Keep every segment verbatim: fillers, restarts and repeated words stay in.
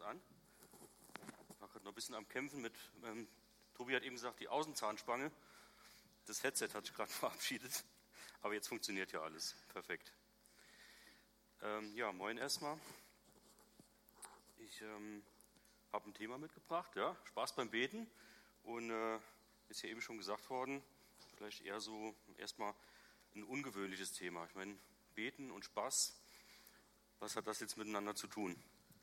an. Ich war gerade noch ein bisschen am Kämpfen mit, ähm, Tobi hat eben gesagt, die Außenzahnspange. Das Headset hat sich gerade verabschiedet, aber jetzt funktioniert ja alles. Perfekt. Ähm, ja, moin erstmal. Ich ähm, habe ein Thema mitgebracht, ja, Spaß beim Beten. Und äh, ist ja eben schon gesagt worden, vielleicht eher so erstmal ein ungewöhnliches Thema. Ich meine, Beten und Spaß, was hat das jetzt miteinander zu tun?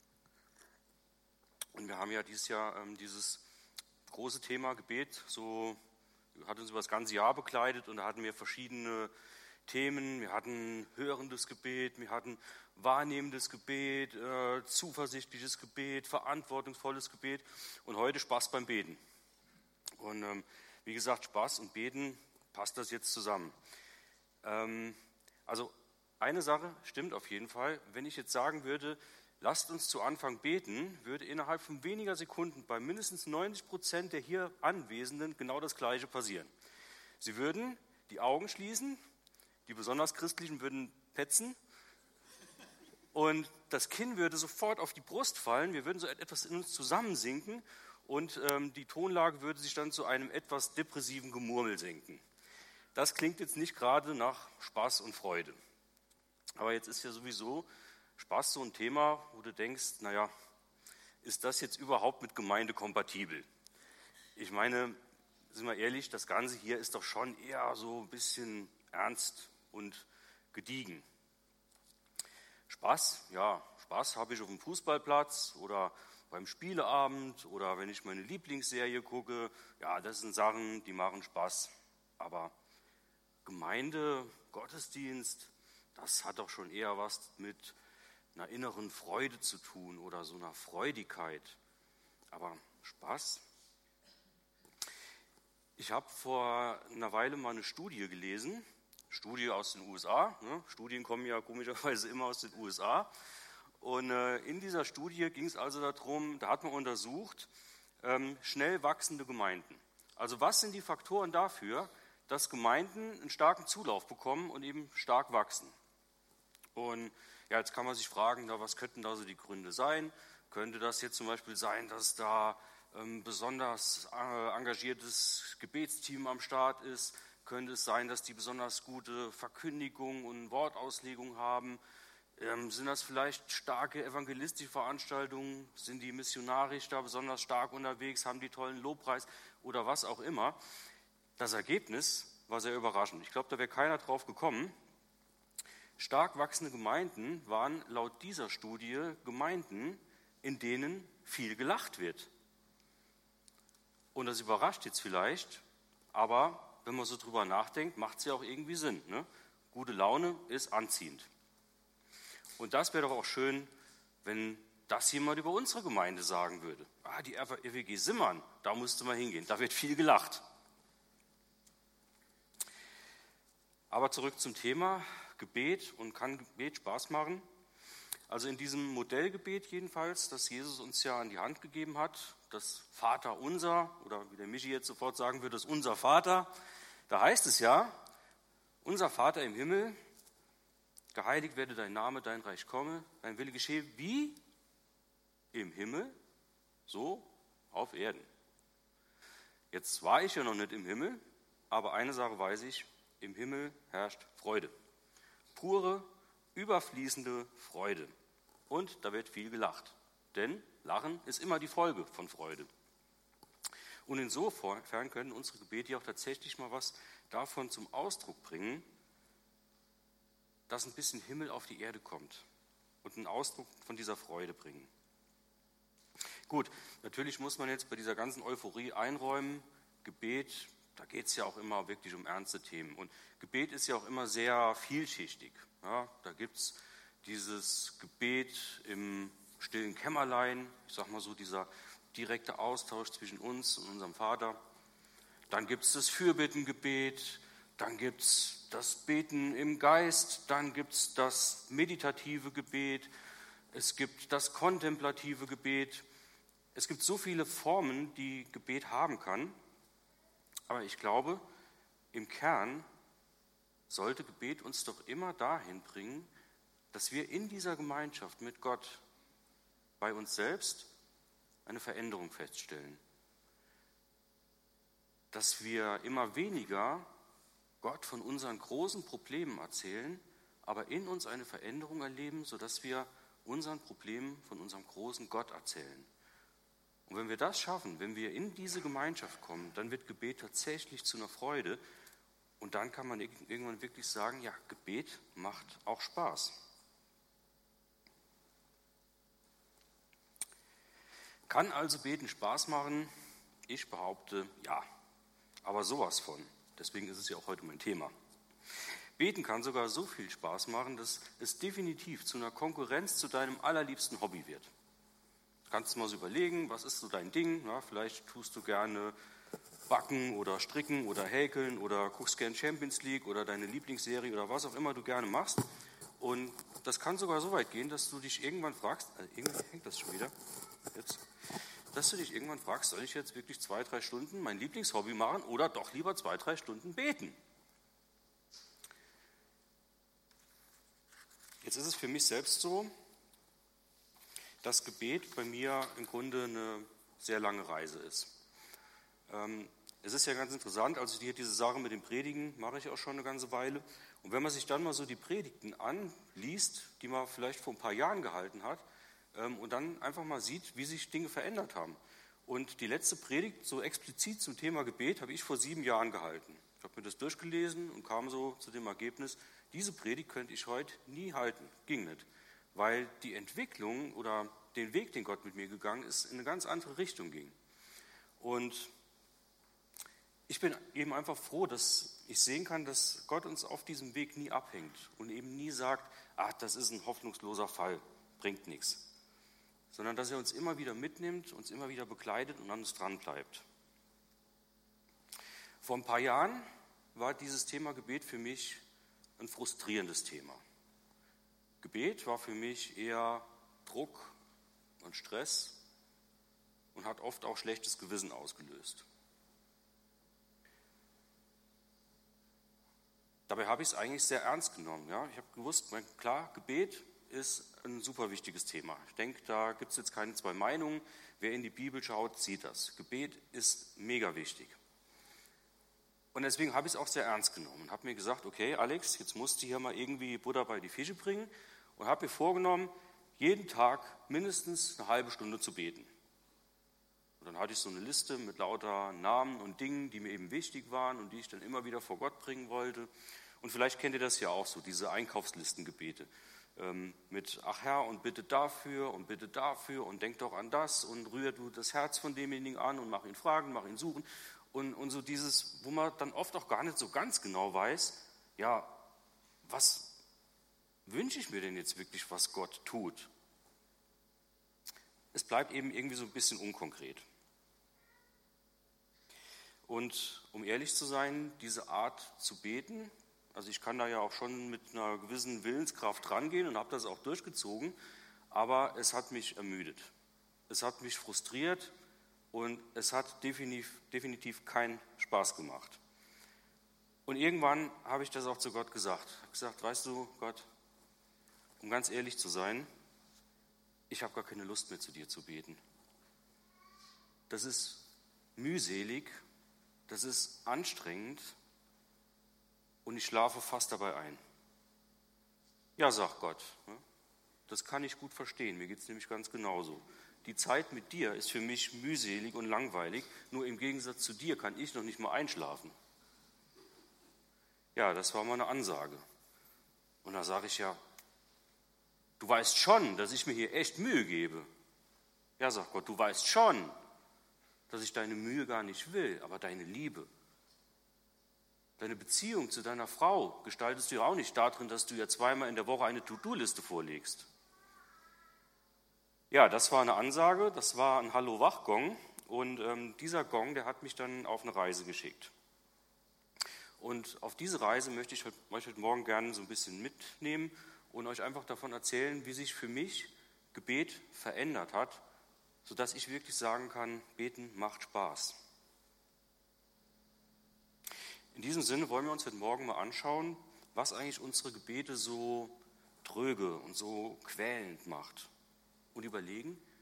Und wir haben ja dieses Jahr ähm, dieses große Thema Gebet, so hat uns über das ganze Jahr begleitet und da hatten wir verschiedene Themen. Wir hatten hörendes Gebet, wir hatten wahrnehmendes Gebet, äh, zuversichtliches Gebet, verantwortungsvolles Gebet und heute Spaß beim Beten. Und ähm, wie gesagt, Spaß und Beten, passt das jetzt zusammen? Ähm, also eine Sache stimmt auf jeden Fall. Wenn ich jetzt sagen würde, lasst uns zu Anfang beten, würde innerhalb von weniger Sekunden bei mindestens neunzig Prozent der hier Anwesenden genau das Gleiche passieren. Sie würden die Augen schließen, die besonders Christlichen würden petzen und das Kinn würde sofort auf die Brust fallen. Wir würden so etwas in uns zusammensinken und ähm, die Tonlage würde sich dann zu einem etwas depressiven Gemurmel senken. Das klingt jetzt nicht gerade nach Spaß und Freude. Aber jetzt ist ja sowieso Spaß so ein Thema, wo du denkst, naja, ist das jetzt überhaupt mit Gemeinde kompatibel? Ich meine, sind wir ehrlich, das Ganze hier ist doch schon eher so ein bisschen ernst und gediegen. Spaß, ja, Spaß habe ich auf dem Fußballplatz oder beim Spieleabend oder wenn ich meine Lieblingsserie gucke. Ja, das sind Sachen, die machen Spaß. Aber Gemeinde, Gottesdienst, das hat doch schon eher was mit einer inneren Freude zu tun oder so einer Freudigkeit. Aber Spaß? Ich habe vor einer Weile mal eine Studie gelesen, Studie aus den U S A. Ne? Studien kommen ja komischerweise immer aus den U S A. Und äh, in dieser Studie ging es also darum, da hat man untersucht, ähm, schnell wachsende Gemeinden. Also was sind die Faktoren dafür, dass Gemeinden einen starken Zulauf bekommen und eben stark wachsen? Und ja, jetzt kann man sich fragen, da, was könnten da so die Gründe sein? Könnte das jetzt zum Beispiel sein, dass da ähm, besonders äh, engagiertes Gebetsteam am Start ist? Könnte es sein, dass die besonders gute Verkündigung und Wortauslegung haben? Ähm, sind das vielleicht starke evangelistische Veranstaltungen? Sind die missionarisch da besonders stark unterwegs? Haben die tollen Lobpreis oder was auch immer? Das Ergebnis war sehr überraschend. Ich glaube, da wäre keiner drauf gekommen. Stark wachsende Gemeinden waren laut dieser Studie Gemeinden, in denen viel gelacht wird. Und das überrascht jetzt vielleicht, aber wenn man so drüber nachdenkt, macht es ja auch irgendwie Sinn. Ne? Gute Laune ist anziehend. Und das wäre doch auch schön, wenn das jemand über unsere Gemeinde sagen würde. Ah, die R W G Simmern, da musst du mal hingehen, da wird viel gelacht. Aber zurück zum Thema Gebet und kann Gebet Spaß machen? Also in diesem Modellgebet jedenfalls, das Jesus uns ja an die Hand gegeben hat, das Vaterunser, oder wie der Michi jetzt sofort sagen würde, das Unser Vater, da heißt es ja, unser Vater im Himmel, geheiligt werde dein Name, dein Reich komme, dein Wille geschehe wie im Himmel, so auf Erden. Jetzt war ich ja noch nicht im Himmel, aber eine Sache weiß ich, im Himmel herrscht Freude. Pure, überfließende Freude. Und da wird viel gelacht. Denn Lachen ist immer die Folge von Freude. Und insofern können unsere Gebete auch tatsächlich mal was davon zum Ausdruck bringen, dass ein bisschen Himmel auf die Erde kommt und einen Ausdruck von dieser Freude bringen. Gut, natürlich muss man jetzt bei dieser ganzen Euphorie einräumen, Gebet, da geht es ja auch immer wirklich um ernste Themen. Und Gebet ist ja auch immer sehr vielschichtig. Ja, da gibt es dieses Gebet im stillen Kämmerlein, ich sag mal so, dieser direkte Austausch zwischen uns und unserem Vater. Dann gibt es das Fürbittengebet, dann gibt es das Beten im Geist, dann gibt es das meditative Gebet, es gibt das kontemplative Gebet. Es gibt so viele Formen, die Gebet haben kann. Aber ich glaube, im Kern sollte Gebet uns doch immer dahin bringen, dass wir in dieser Gemeinschaft mit Gott bei uns selbst eine Veränderung feststellen. Dass wir immer weniger Gott von unseren großen Problemen erzählen, aber in uns eine Veränderung erleben, sodass wir unseren Problemen von unserem großen Gott erzählen. Und wenn wir das schaffen, wenn wir in diese Gemeinschaft kommen, dann wird Gebet tatsächlich zu einer Freude. Und dann kann man irgendwann wirklich sagen, ja, Gebet macht auch Spaß. Kann also Beten Spaß machen? Ich behaupte, ja, aber sowas von. Deswegen ist es ja auch heute mein Thema. Beten kann sogar so viel Spaß machen, dass es definitiv zu einer Konkurrenz zu deinem allerliebsten Hobby wird. Du kannst mal so überlegen, was ist so dein Ding? Na, vielleicht tust du gerne backen oder stricken oder häkeln oder guckst gerne Champions League oder deine Lieblingsserie oder was auch immer du gerne machst. Und das kann sogar so weit gehen, dass du dich irgendwann fragst, also irgendwie hängt das schon wieder, jetzt, dass du dich irgendwann fragst, soll ich jetzt wirklich zwei, drei Stunden mein Lieblingshobby machen oder doch lieber zwei, drei Stunden beten? Jetzt ist es für mich selbst so, dass Gebet bei mir im Grunde eine sehr lange Reise ist. Ähm, es ist ja ganz interessant, also hier diese Sache mit dem Predigen mache ich auch schon eine ganze Weile. Und wenn man sich dann mal so die Predigten anliest, die man vielleicht vor ein paar Jahren gehalten hat, ähm, und dann einfach mal sieht, wie sich Dinge verändert haben. Und die letzte Predigt so explizit zum Thema Gebet habe ich vor sieben Jahren gehalten. Ich habe mir das durchgelesen und kam so zu dem Ergebnis, diese Predigt könnte ich heute nie halten, ging nicht. Weil die Entwicklung oder den Weg, den Gott mit mir gegangen ist, in eine ganz andere Richtung ging. Und ich bin eben einfach froh, dass ich sehen kann, dass Gott uns auf diesem Weg nie abhängt und eben nie sagt, ach, das ist ein hoffnungsloser Fall, bringt nichts. Sondern dass er uns immer wieder mitnimmt, uns immer wieder begleitet und an uns dran bleibt. Vor ein paar Jahren war dieses Thema Gebet für mich ein frustrierendes Thema. Gebet war für mich eher Druck und Stress und hat oft auch schlechtes Gewissen ausgelöst. Dabei habe ich es eigentlich sehr ernst genommen. Ja? Ich habe gewusst, klar, Gebet ist ein super wichtiges Thema. Ich denke, da gibt es jetzt keine zwei Meinungen. Wer in die Bibel schaut, sieht das. Gebet ist mega wichtig. Und deswegen habe ich es auch sehr ernst genommen und habe mir gesagt, okay, Alex, jetzt musst du hier mal irgendwie Butter bei die Fische bringen und habe mir vorgenommen, jeden Tag mindestens eine halbe Stunde zu beten. Und dann hatte ich so eine Liste mit lauter Namen und Dingen, die mir eben wichtig waren und die ich dann immer wieder vor Gott bringen wollte. Und vielleicht kennt ihr das ja auch so, diese Einkaufslistengebete ähm, mit, ach Herr, und bitte dafür und bitte dafür und denk doch an das und rühr du das Herz von demjenigen an und mach ihn fragen, mach ihn suchen. Und, und so dieses, wo man dann oft auch gar nicht so ganz genau weiß, ja, was wünsche ich mir denn jetzt wirklich, was Gott tut? Es bleibt eben irgendwie so ein bisschen unkonkret. Und um ehrlich zu sein, diese Art zu beten, also ich kann da ja auch schon mit einer gewissen Willenskraft rangehen und habe das auch durchgezogen, aber es hat mich ermüdet. Es hat mich frustriert. Und es hat definitiv, definitiv keinen Spaß gemacht. Und irgendwann habe ich das auch zu Gott gesagt. Ich habe gesagt, weißt du, Gott, um ganz ehrlich zu sein, ich habe gar keine Lust mehr zu dir zu beten. Das ist mühselig, das ist anstrengend und ich schlafe fast dabei ein. Ja, sagt Gott, das kann ich gut verstehen, mir geht es nämlich ganz genauso. Die Zeit mit dir ist für mich mühselig und langweilig, nur im Gegensatz zu dir kann ich noch nicht mal einschlafen. Ja, das war mal eine Ansage. Und da sage ich ja, du weißt schon, dass ich mir hier echt Mühe gebe. Ja, sagt Gott, du weißt schon, dass ich deine Mühe gar nicht will, aber deine Liebe. Deine Beziehung zu deiner Frau gestaltest du ja auch nicht darin, dass du ja zweimal in der Woche eine To-Do-Liste vorlegst. Ja, das war eine Ansage, das war ein Hallo-Wach-Gong und ähm, dieser Gong, der hat mich dann auf eine Reise geschickt. Und auf diese Reise möchte ich euch heute Morgen gerne so ein bisschen mitnehmen und euch einfach davon erzählen, wie sich für mich Gebet verändert hat, sodass ich wirklich sagen kann, beten macht Spaß. In diesem Sinne wollen wir uns heute Morgen mal anschauen, was eigentlich unsere Gebete so tröge und so quälend macht. Und überlegen,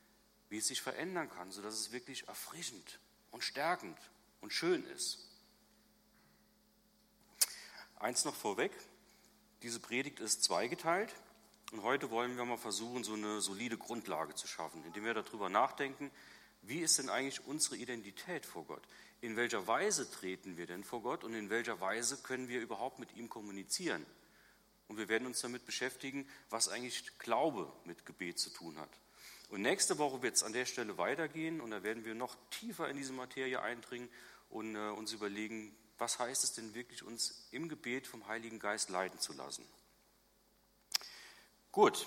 wie es sich verändern kann, sodass es wirklich erfrischend und stärkend und schön ist. Eins noch vorweg, diese Predigt ist zweigeteilt und heute wollen wir mal versuchen, so eine solide Grundlage zu schaffen, indem wir darüber nachdenken, wie ist denn eigentlich unsere Identität vor Gott? In welcher Weise treten wir denn vor Gott und in welcher Weise können wir überhaupt mit ihm kommunizieren? Und wir werden uns damit beschäftigen, was eigentlich Glaube mit Gebet zu tun hat. Und nächste Woche wird es an der Stelle weitergehen und da werden wir noch tiefer in diese Materie eindringen und äh, uns überlegen, was heißt es denn wirklich, uns im Gebet vom Heiligen Geist leiten zu lassen. Gut,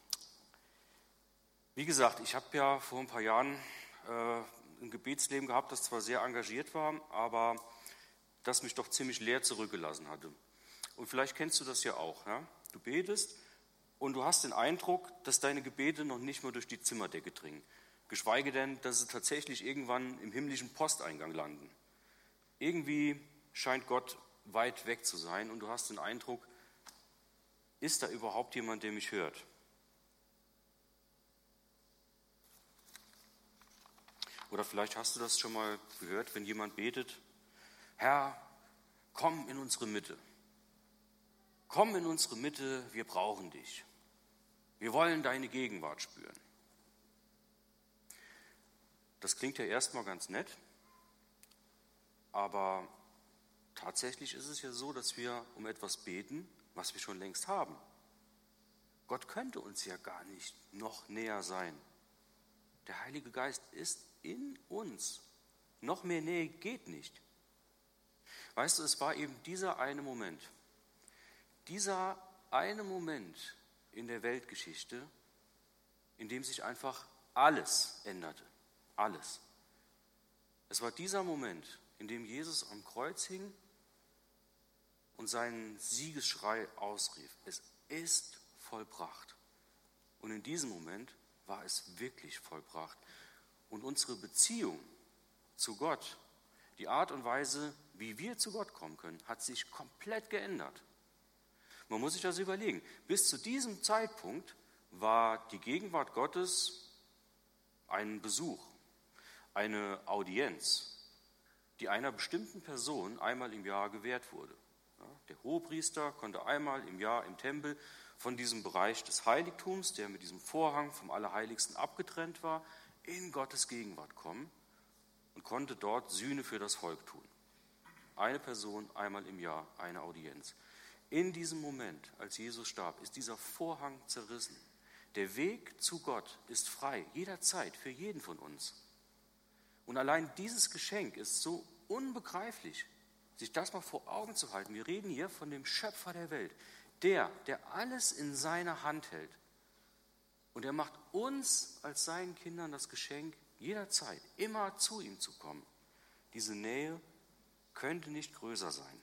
wie gesagt, ich habe ja vor ein paar Jahren äh, ein Gebetsleben gehabt, das zwar sehr engagiert war, aber das mich doch ziemlich leer zurückgelassen hatte. Und vielleicht kennst du das ja auch. Ja? Du betest und du hast den Eindruck, dass deine Gebete noch nicht mal durch die Zimmerdecke dringen. Geschweige denn, dass sie tatsächlich irgendwann im himmlischen Posteingang landen. Irgendwie scheint Gott weit weg zu sein und du hast den Eindruck, ist da überhaupt jemand, der mich hört? Oder vielleicht hast du das schon mal gehört, wenn jemand betet, Herr, komm in unsere Mitte. Komm in unsere Mitte, wir brauchen dich. Wir wollen deine Gegenwart spüren. Das klingt ja erstmal ganz nett, aber tatsächlich ist es ja so, dass wir um etwas beten, was wir schon längst haben. Gott könnte uns ja gar nicht noch näher sein. Der Heilige Geist ist in uns. Noch mehr Nähe geht nicht. Weißt du, es war eben dieser eine Moment, dieser eine Moment in der Weltgeschichte, in dem sich einfach alles änderte. Alles. Es war dieser Moment, in dem Jesus am Kreuz hing und seinen Siegesschrei ausrief. Es ist vollbracht. Und in diesem Moment war es wirklich vollbracht. Und unsere Beziehung zu Gott, die Art und Weise, wie wir zu Gott kommen können, hat sich komplett geändert. Man muss sich das überlegen. Bis zu diesem Zeitpunkt war die Gegenwart Gottes ein Besuch, eine Audienz, die einer bestimmten Person einmal im Jahr gewährt wurde. Ja, der Hohepriester konnte einmal im Jahr im Tempel von diesem Bereich des Heiligtums, der mit diesem Vorhang vom Allerheiligsten abgetrennt war, in Gottes Gegenwart kommen und konnte dort Sühne für das Volk tun. Eine Person einmal im Jahr, eine Audienz. In diesem Moment, als Jesus starb, ist dieser Vorhang zerrissen. Der Weg zu Gott ist frei, jederzeit, für jeden von uns. Und allein dieses Geschenk ist so unbegreiflich, sich das mal vor Augen zu halten. Wir reden hier von dem Schöpfer der Welt, der, der alles in seiner Hand hält. Und er macht uns als seinen Kindern das Geschenk, jederzeit, immer zu ihm zu kommen. Diese Nähe könnte nicht größer sein.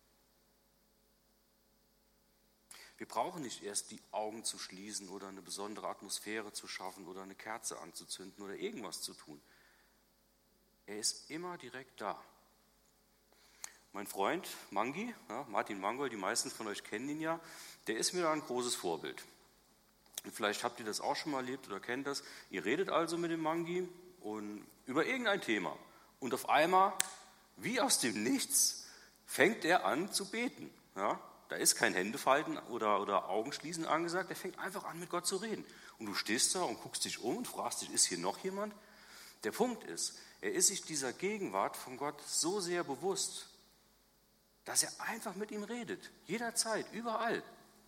Wir brauchen nicht erst die Augen zu schließen oder eine besondere Atmosphäre zu schaffen oder eine Kerze anzuzünden oder irgendwas zu tun. Er ist immer direkt da. Mein Freund Mangi, ja, Martin Mangold, die meisten von euch kennen ihn ja, der ist mir da ein großes Vorbild. Und vielleicht habt ihr das auch schon mal erlebt oder kennt das. Ihr redet also mit dem Mangi und über irgendein Thema. Und auf einmal, wie aus dem Nichts, fängt er an zu beten. Ja? Da ist kein Händefalten oder, oder Augenschließen angesagt, er fängt einfach an, mit Gott zu reden. Und du stehst da und guckst dich um und fragst dich, ist hier noch jemand? Der Punkt ist, er ist sich dieser Gegenwart von Gott so sehr bewusst, dass er einfach mit ihm redet, jederzeit, überall.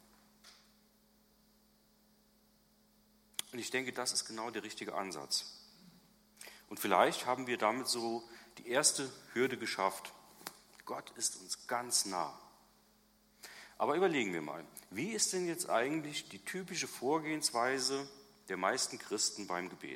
Und ich denke, das ist genau der richtige Ansatz. Und vielleicht haben wir damit so die erste Hürde geschafft. Gott ist uns ganz nah. Aber überlegen wir mal, wie ist denn jetzt eigentlich die typische Vorgehensweise der meisten Christen beim Gebet?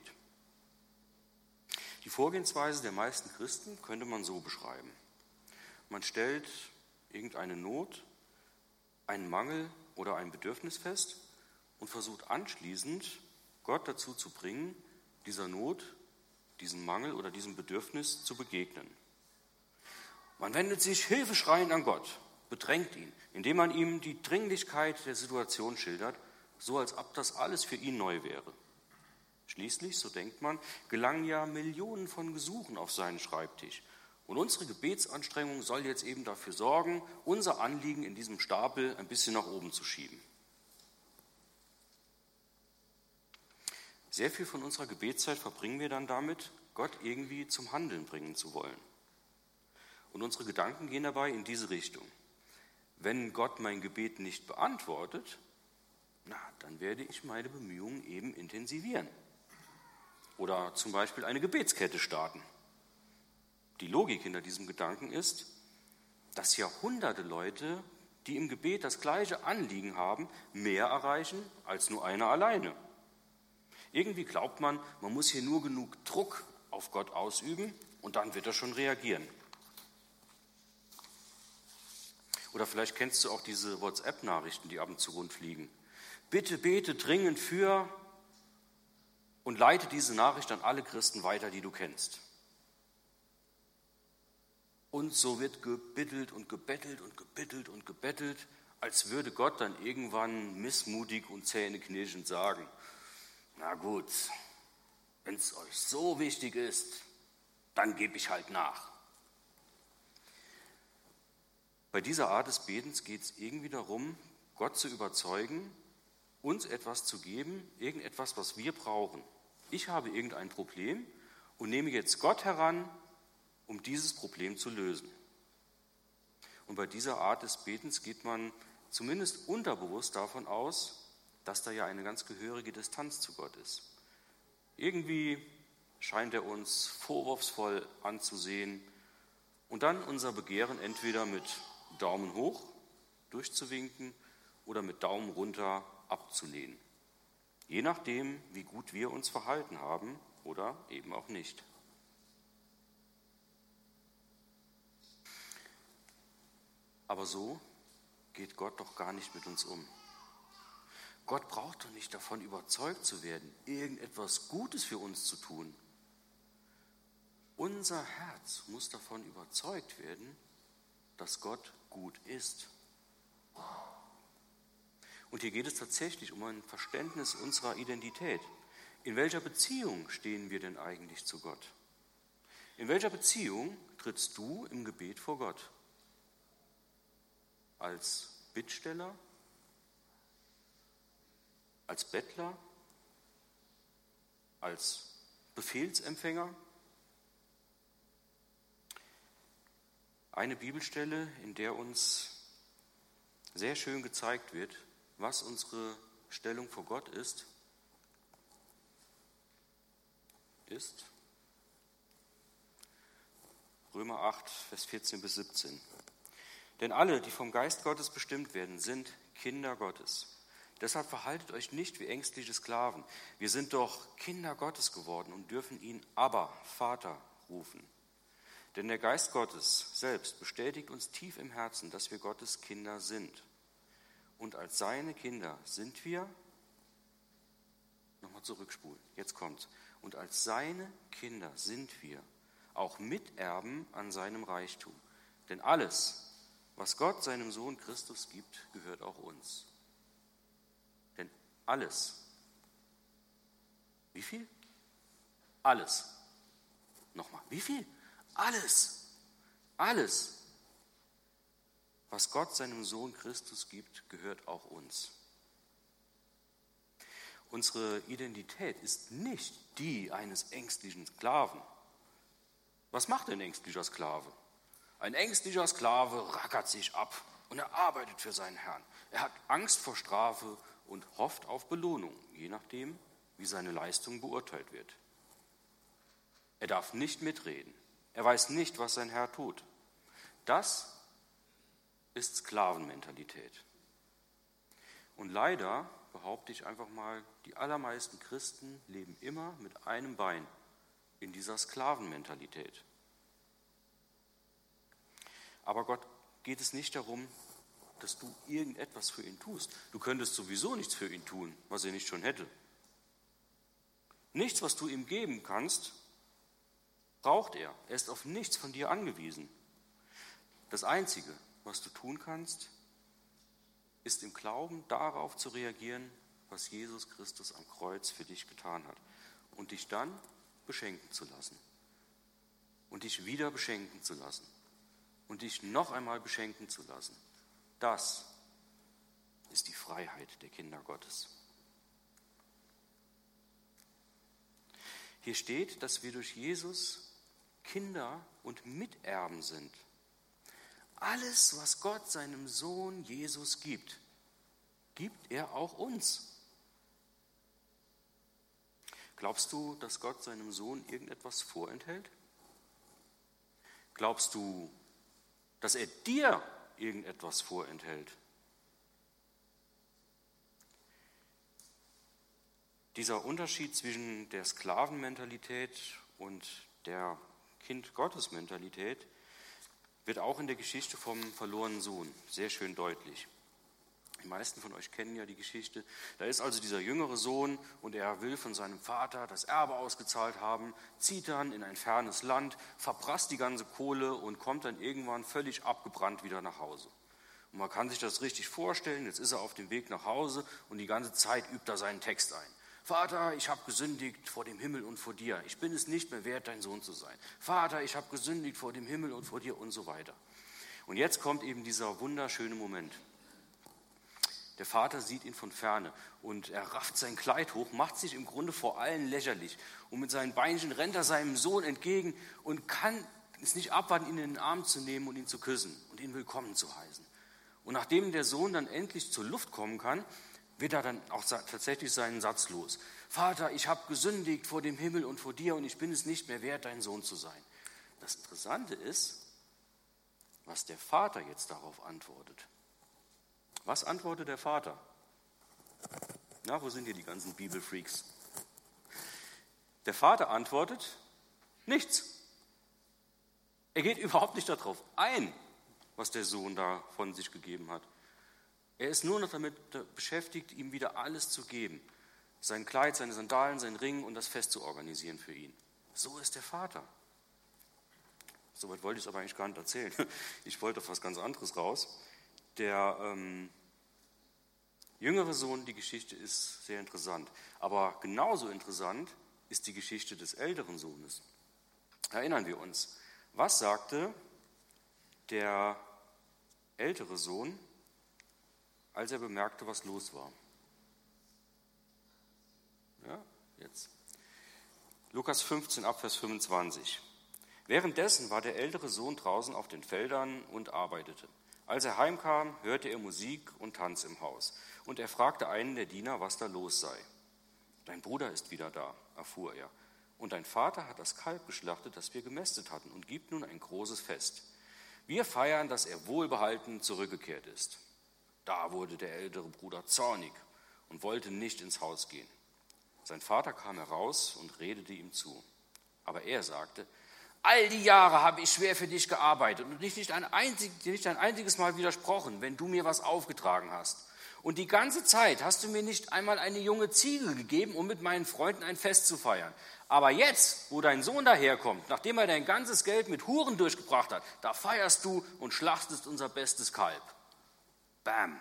Die Vorgehensweise der meisten Christen könnte man so beschreiben. Man stellt irgendeine Not, einen Mangel oder ein Bedürfnis fest und versucht anschließend, Gott dazu zu bringen, dieser Not, diesem Mangel oder diesem Bedürfnis zu begegnen. Man wendet sich hilfeschreiend an Gott, bedrängt ihn, indem man ihm die Dringlichkeit der Situation schildert, so als ob das alles für ihn neu wäre. Schließlich, so denkt man, gelangen ja Millionen von Gesuchen auf seinen Schreibtisch. Und unsere Gebetsanstrengung soll jetzt eben dafür sorgen, unser Anliegen in diesem Stapel ein bisschen nach oben zu schieben. Sehr viel von unserer Gebetszeit verbringen wir dann damit, Gott irgendwie zum Handeln bringen zu wollen. Und unsere Gedanken gehen dabei in diese Richtung. Wenn Gott mein Gebet nicht beantwortet, na, dann werde ich meine Bemühungen eben intensivieren. Oder zum Beispiel eine Gebetskette starten. Die Logik hinter diesem Gedanken ist, dass ja hunderte Leute, die im Gebet das gleiche Anliegen haben, mehr erreichen als nur einer alleine. Irgendwie glaubt man, man muss hier nur genug Druck auf Gott ausüben und dann wird er schon reagieren. Oder vielleicht kennst du auch diese WhatsApp-Nachrichten, die ab und zu rundfliegen. Bitte bete dringend für und leite diese Nachricht an alle Christen weiter, die du kennst. Und so wird gebittelt und gebettelt und gebittelt und gebettelt, als würde Gott dann irgendwann missmutig und zähneknirschend sagen, na gut, wenn es euch so wichtig ist, dann gebe ich halt nach. Bei dieser Art des Betens geht es irgendwie darum, Gott zu überzeugen, uns etwas zu geben, irgendetwas, was wir brauchen. Ich habe irgendein Problem und nehme jetzt Gott heran, um dieses Problem zu lösen. Und bei dieser Art des Betens geht man zumindest unterbewusst davon aus, dass da ja eine ganz gehörige Distanz zu Gott ist. Irgendwie scheint er uns vorwurfsvoll anzusehen und dann unser Begehren entweder mit Daumen hoch durchzuwinken oder mit Daumen runter abzulehnen. Je nachdem, wie gut wir uns verhalten haben oder eben auch nicht. Aber so geht Gott doch gar nicht mit uns um. Gott braucht doch nicht davon überzeugt zu werden, irgendetwas Gutes für uns zu tun. Unser Herz muss davon überzeugt werden, dass Gott gut ist. Und hier geht es tatsächlich um ein Verständnis unserer Identität. In welcher Beziehung stehen wir denn eigentlich zu Gott? In welcher Beziehung trittst du im Gebet vor Gott? Als Bittsteller? Als Bettler? Als Befehlsempfänger? Eine Bibelstelle, in der uns sehr schön gezeigt wird, was unsere Stellung vor Gott ist, ist Römer acht, Vers vierzehn bis siebzehn. Denn alle, die vom Geist Gottes bestimmt werden, sind Kinder Gottes. Deshalb verhaltet euch nicht wie ängstliche Sklaven. Wir sind doch Kinder Gottes geworden und dürfen ihn Abba, Vater, rufen. Denn der Geist Gottes selbst bestätigt uns tief im Herzen, dass wir Gottes Kinder sind. Und als seine Kinder sind wir, nochmal zurückspulen, jetzt kommt's. Und als seine Kinder sind wir auch Miterben an seinem Reichtum. Denn alles, was Gott seinem Sohn Christus gibt, gehört auch uns. Denn alles, wie viel? Alles. Nochmal, wie viel? Alles, alles, was Gott seinem Sohn Christus gibt, gehört auch uns. Unsere Identität ist nicht die eines ängstlichen Sklaven. Was macht ein ängstlicher Sklave? Ein ängstlicher Sklave rackert sich ab und er arbeitet für seinen Herrn. Er hat Angst vor Strafe und hofft auf Belohnung, je nachdem, wie seine Leistung beurteilt wird. Er darf nicht mitreden. Er weiß nicht, was sein Herr tut. Das ist Sklavenmentalität. Und leider, behaupte ich einfach mal, die allermeisten Christen leben immer mit einem Bein in dieser Sklavenmentalität. Aber Gott geht es nicht darum, dass du irgendetwas für ihn tust. Du könntest sowieso nichts für ihn tun, was er nicht schon hätte. Nichts, was du ihm geben kannst, braucht er. Er ist auf nichts von dir angewiesen. Das Einzige, was du tun kannst, ist im Glauben darauf zu reagieren, was Jesus Christus am Kreuz für dich getan hat. und dich dann beschenken zu lassen. Und dich wieder beschenken zu lassen. Und dich noch einmal beschenken zu lassen. Das ist die Freiheit der Kinder Gottes. Hier steht, dass wir durch Jesus Kinder und Miterben sind. Alles, was Gott seinem Sohn Jesus gibt, gibt er auch uns. Glaubst du, dass Gott seinem Sohn irgendetwas vorenthält? Glaubst du, dass er dir irgendetwas vorenthält? Dieser Unterschied zwischen der Sklavenmentalität und der Kind-Gottes-Mentalität wird auch in der Geschichte vom verlorenen Sohn sehr schön deutlich. Die meisten von euch kennen ja die Geschichte. Da ist also dieser jüngere Sohn und er will von seinem Vater das Erbe ausgezahlt haben, zieht dann in ein fernes Land, verprasst die ganze Kohle und kommt dann irgendwann völlig abgebrannt wieder nach Hause. Und man kann sich das richtig vorstellen, jetzt ist er auf dem Weg nach Hause und die ganze Zeit übt er seinen Text ein. Vater, ich habe gesündigt vor dem Himmel und vor dir. Ich bin es nicht mehr wert, dein Sohn zu sein. Vater, ich habe gesündigt vor dem Himmel und vor dir und so weiter. Und jetzt kommt eben dieser wunderschöne Moment. Der Vater sieht ihn von ferne und er rafft sein Kleid hoch, macht sich im Grunde vor allen lächerlich. Und mit seinen Beinchen rennt er seinem Sohn entgegen und kann es nicht abwarten, ihn in den Arm zu nehmen und ihn zu küssen und ihn willkommen zu heißen. Und nachdem der Sohn dann endlich zur Luft kommen kann, wird er dann auch tatsächlich seinen Satz los. Vater, ich habe gesündigt vor dem Himmel und vor dir und ich bin es nicht mehr wert, dein Sohn zu sein. Das Interessante ist, was der Vater jetzt darauf antwortet. Was antwortet der Vater? Na, wo sind hier die ganzen Bibelfreaks? Der Vater antwortet nichts. Er geht überhaupt nicht darauf ein, was der Sohn da von sich gegeben hat. Er ist nur noch damit beschäftigt, ihm wieder alles zu geben. Sein Kleid, seine Sandalen, sein Ring und das Fest zu organisieren für ihn. So ist der Vater. Soweit wollte ich es aber eigentlich gar nicht erzählen. Ich wollte auf was ganz anderes raus. Der ähm, jüngere Sohn, die Geschichte ist sehr interessant. Aber genauso interessant ist die Geschichte des älteren Sohnes. Erinnern wir uns. Was sagte der ältere Sohn, als er bemerkte, was los war? Ja, jetzt. Lukas fünfzehn, Abvers fünfundzwanzig. Währenddessen war der ältere Sohn draußen auf den Feldern und arbeitete. Als er heimkam, hörte er Musik und Tanz im Haus. Und er fragte einen der Diener, was da los sei. Dein Bruder ist wieder da, erfuhr er. Und dein Vater hat das Kalb geschlachtet, das wir gemästet hatten, und gibt nun ein großes Fest. Wir feiern, dass er wohlbehalten zurückgekehrt ist. Da wurde der ältere Bruder zornig und wollte nicht ins Haus gehen. Sein Vater kam heraus und redete ihm zu. Aber er sagte, all die Jahre habe ich schwer für dich gearbeitet und dich nicht ein, einzig, nicht ein einziges Mal widersprochen, wenn du mir was aufgetragen hast. Und die ganze Zeit hast du mir nicht einmal eine junge Ziege gegeben, um mit meinen Freunden ein Fest zu feiern. Aber jetzt, wo dein Sohn daherkommt, nachdem er dein ganzes Geld mit Huren durchgebracht hat, da feierst du und schlachtest unser bestes Kalb. Bam.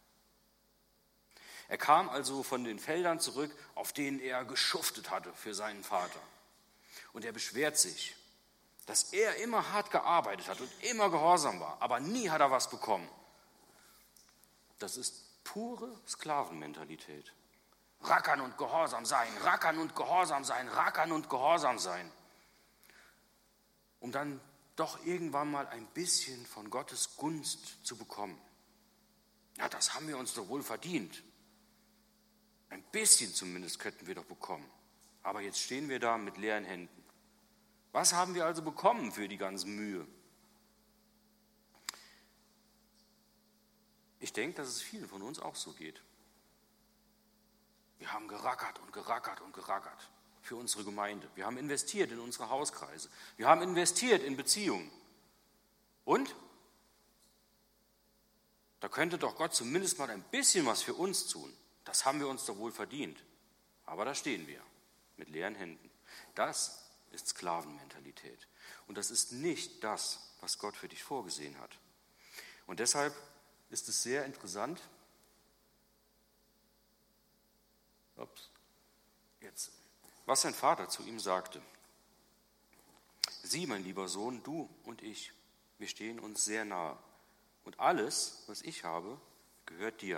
Er kam also von den Feldern zurück, auf denen er geschuftet hatte für seinen Vater. Und er beschwert sich, dass er immer hart gearbeitet hat und immer gehorsam war, aber nie hat er was bekommen. Das ist pure Sklavenmentalität. Rackern und gehorsam sein, rackern und gehorsam sein, rackern und gehorsam sein. Um dann doch irgendwann mal ein bisschen von Gottes Gunst zu bekommen. Ja, das haben wir uns doch wohl verdient. Ein bisschen zumindest könnten wir doch bekommen. Aber jetzt stehen wir da mit leeren Händen. Was haben wir also bekommen für die ganze Mühe? Ich denke, dass es vielen von uns auch so geht. Wir haben gerackert und gerackert und gerackert für unsere Gemeinde. Wir haben investiert in unsere Hauskreise. Wir haben investiert in Beziehungen. Und? Da könnte doch Gott zumindest mal ein bisschen was für uns tun. Das haben wir uns doch wohl verdient. Aber da stehen wir mit leeren Händen. Das ist Sklavenmentalität. Und das ist nicht das, was Gott für dich vorgesehen hat. Und deshalb ist es sehr interessant, ups, jetzt, was sein Vater zu ihm sagte. Sieh, mein lieber Sohn, du und ich, wir stehen uns sehr nahe. Und alles, was ich habe, gehört dir.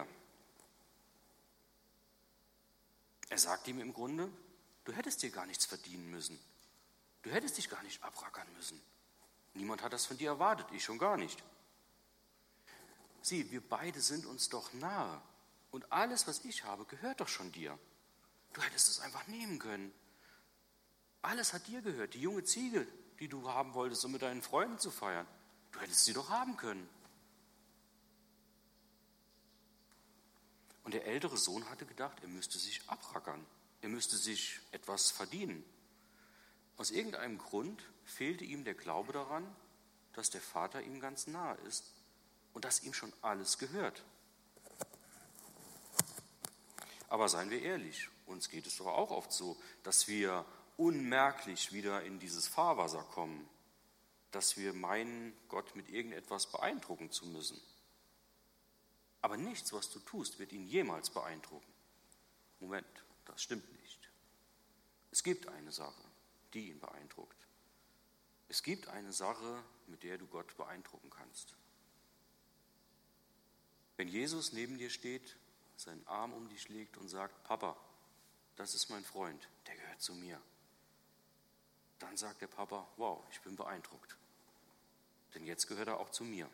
Er sagt ihm im Grunde, du hättest dir gar nichts verdienen müssen. Du hättest dich gar nicht abrackern müssen. Niemand hat das von dir erwartet, ich schon gar nicht. Sieh, wir beide sind uns doch nahe. Und alles, was ich habe, gehört doch schon dir. Du hättest es einfach nehmen können. Alles hat dir gehört. Die junge Ziege, die du haben wolltest, um mit deinen Freunden zu feiern. Du hättest sie doch haben können. Und der ältere Sohn hatte gedacht, er müsste sich abrackern. Er müsste sich etwas verdienen. Aus irgendeinem Grund fehlte ihm der Glaube daran, dass der Vater ihm ganz nahe ist und dass ihm schon alles gehört. Aber seien wir ehrlich, uns geht es doch auch oft so, dass wir unmerklich wieder in dieses Fahrwasser kommen, dass wir meinen, Gott mit irgendetwas beeindrucken zu müssen. Aber nichts, was du tust, wird ihn jemals beeindrucken. Moment, das stimmt nicht. Es gibt eine Sache, die ihn beeindruckt. Es gibt eine Sache, mit der du Gott beeindrucken kannst. Wenn Jesus neben dir steht, seinen Arm um dich legt und sagt, Papa, das ist mein Freund, der gehört zu mir. Dann sagt der Papa, wow, ich bin beeindruckt. Denn jetzt gehört er auch zu mir.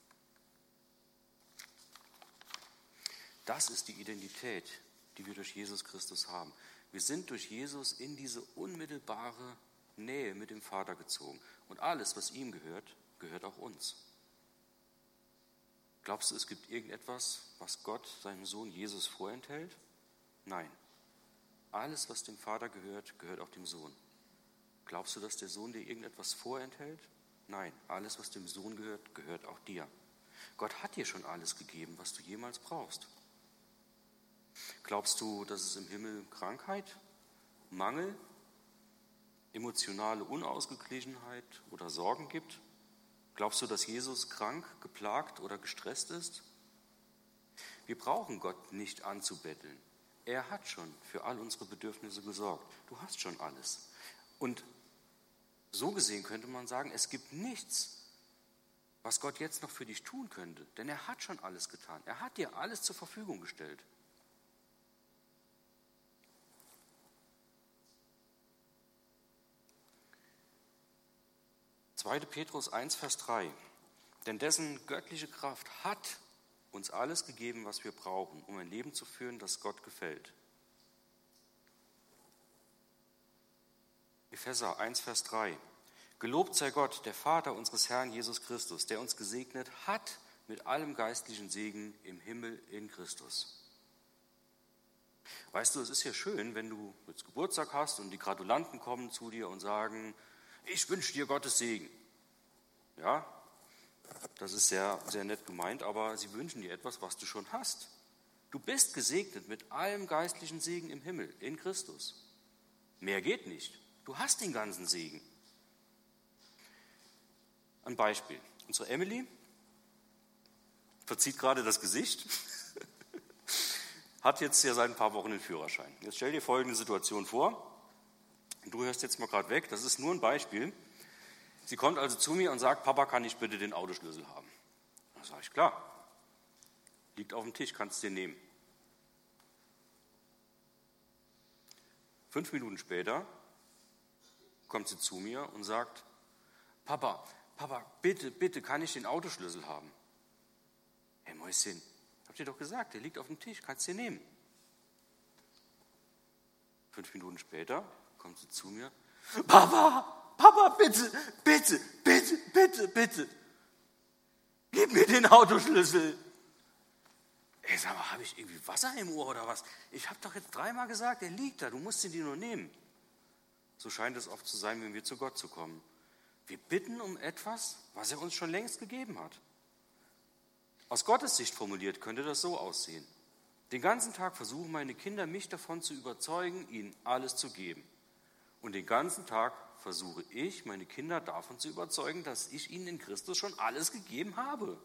Das ist die Identität, die wir durch Jesus Christus haben. Wir sind durch Jesus in diese unmittelbare Nähe mit dem Vater gezogen. Und alles, was ihm gehört, gehört auch uns. Glaubst du, es gibt irgendetwas, was Gott seinem Sohn Jesus vorenthält? Nein. Alles, was dem Vater gehört, gehört auch dem Sohn. Glaubst du, dass der Sohn dir irgendetwas vorenthält? Nein. Alles, was dem Sohn gehört, gehört auch dir. Gott hat dir schon alles gegeben, was du jemals brauchst. Glaubst du, dass es im Himmel Krankheit, Mangel, emotionale Unausgeglichenheit oder Sorgen gibt? Glaubst du, dass Jesus krank, geplagt oder gestresst ist? Wir brauchen Gott nicht anzubetteln. Er hat schon für all unsere Bedürfnisse gesorgt. Du hast schon alles. Und so gesehen könnte man sagen, es gibt nichts, was Gott jetzt noch für dich tun könnte. Denn er hat schon alles getan. Er hat dir alles zur Verfügung gestellt. zweiter Petrus eins, Vers drei. Denn dessen göttliche Kraft hat uns alles gegeben, was wir brauchen, um ein Leben zu führen, das Gott gefällt. Epheser eins, Vers drei. Gelobt sei Gott, der Vater unseres Herrn Jesus Christus, der uns gesegnet hat mit allem geistlichen Segen im Himmel in Christus. Weißt du, es ist ja schön, wenn du jetzt Geburtstag hast und die Gratulanten kommen zu dir und sagen, ich wünsche dir Gottes Segen. Ja, das ist sehr, sehr nett gemeint, aber sie wünschen dir etwas, was du schon hast. Du bist gesegnet mit allem geistlichen Segen im Himmel, in Christus. Mehr geht nicht. Du hast den ganzen Segen. Ein Beispiel. Unsere Emily verzieht gerade das Gesicht, hat jetzt ja seit ein paar Wochen den Führerschein. Jetzt stell dir folgende Situation vor. Du hörst jetzt mal gerade weg, das ist nur ein Beispiel. Sie kommt also zu mir und sagt, Papa, kann ich bitte den Autoschlüssel haben? Da sage ich, klar. Liegt auf dem Tisch, kannst du den nehmen. Fünf Minuten später kommt sie zu mir und sagt, Papa, Papa, bitte, bitte, kann ich den Autoschlüssel haben? Hey Mäuschen, hab dir doch gesagt, der liegt auf dem Tisch, kannst du den nehmen. Fünf Minuten später kommt sie zu mir, Papa, Papa, bitte, bitte, bitte, bitte, bitte, gib mir den Autoschlüssel. Ey, sag mal, habe ich irgendwie Wasser im Ohr oder was? Ich habe doch jetzt dreimal gesagt, der liegt da, du musst ihn dir nur nehmen. So scheint es oft zu sein, wenn wir zu Gott zu kommen. Wir bitten um etwas, was er uns schon längst gegeben hat. Aus Gottes Sicht formuliert könnte das so aussehen. Den ganzen Tag versuchen meine Kinder, mich davon zu überzeugen, ihnen alles zu geben. Und den ganzen Tag versuche ich, meine Kinder davon zu überzeugen, dass ich ihnen in Christus schon alles gegeben habe.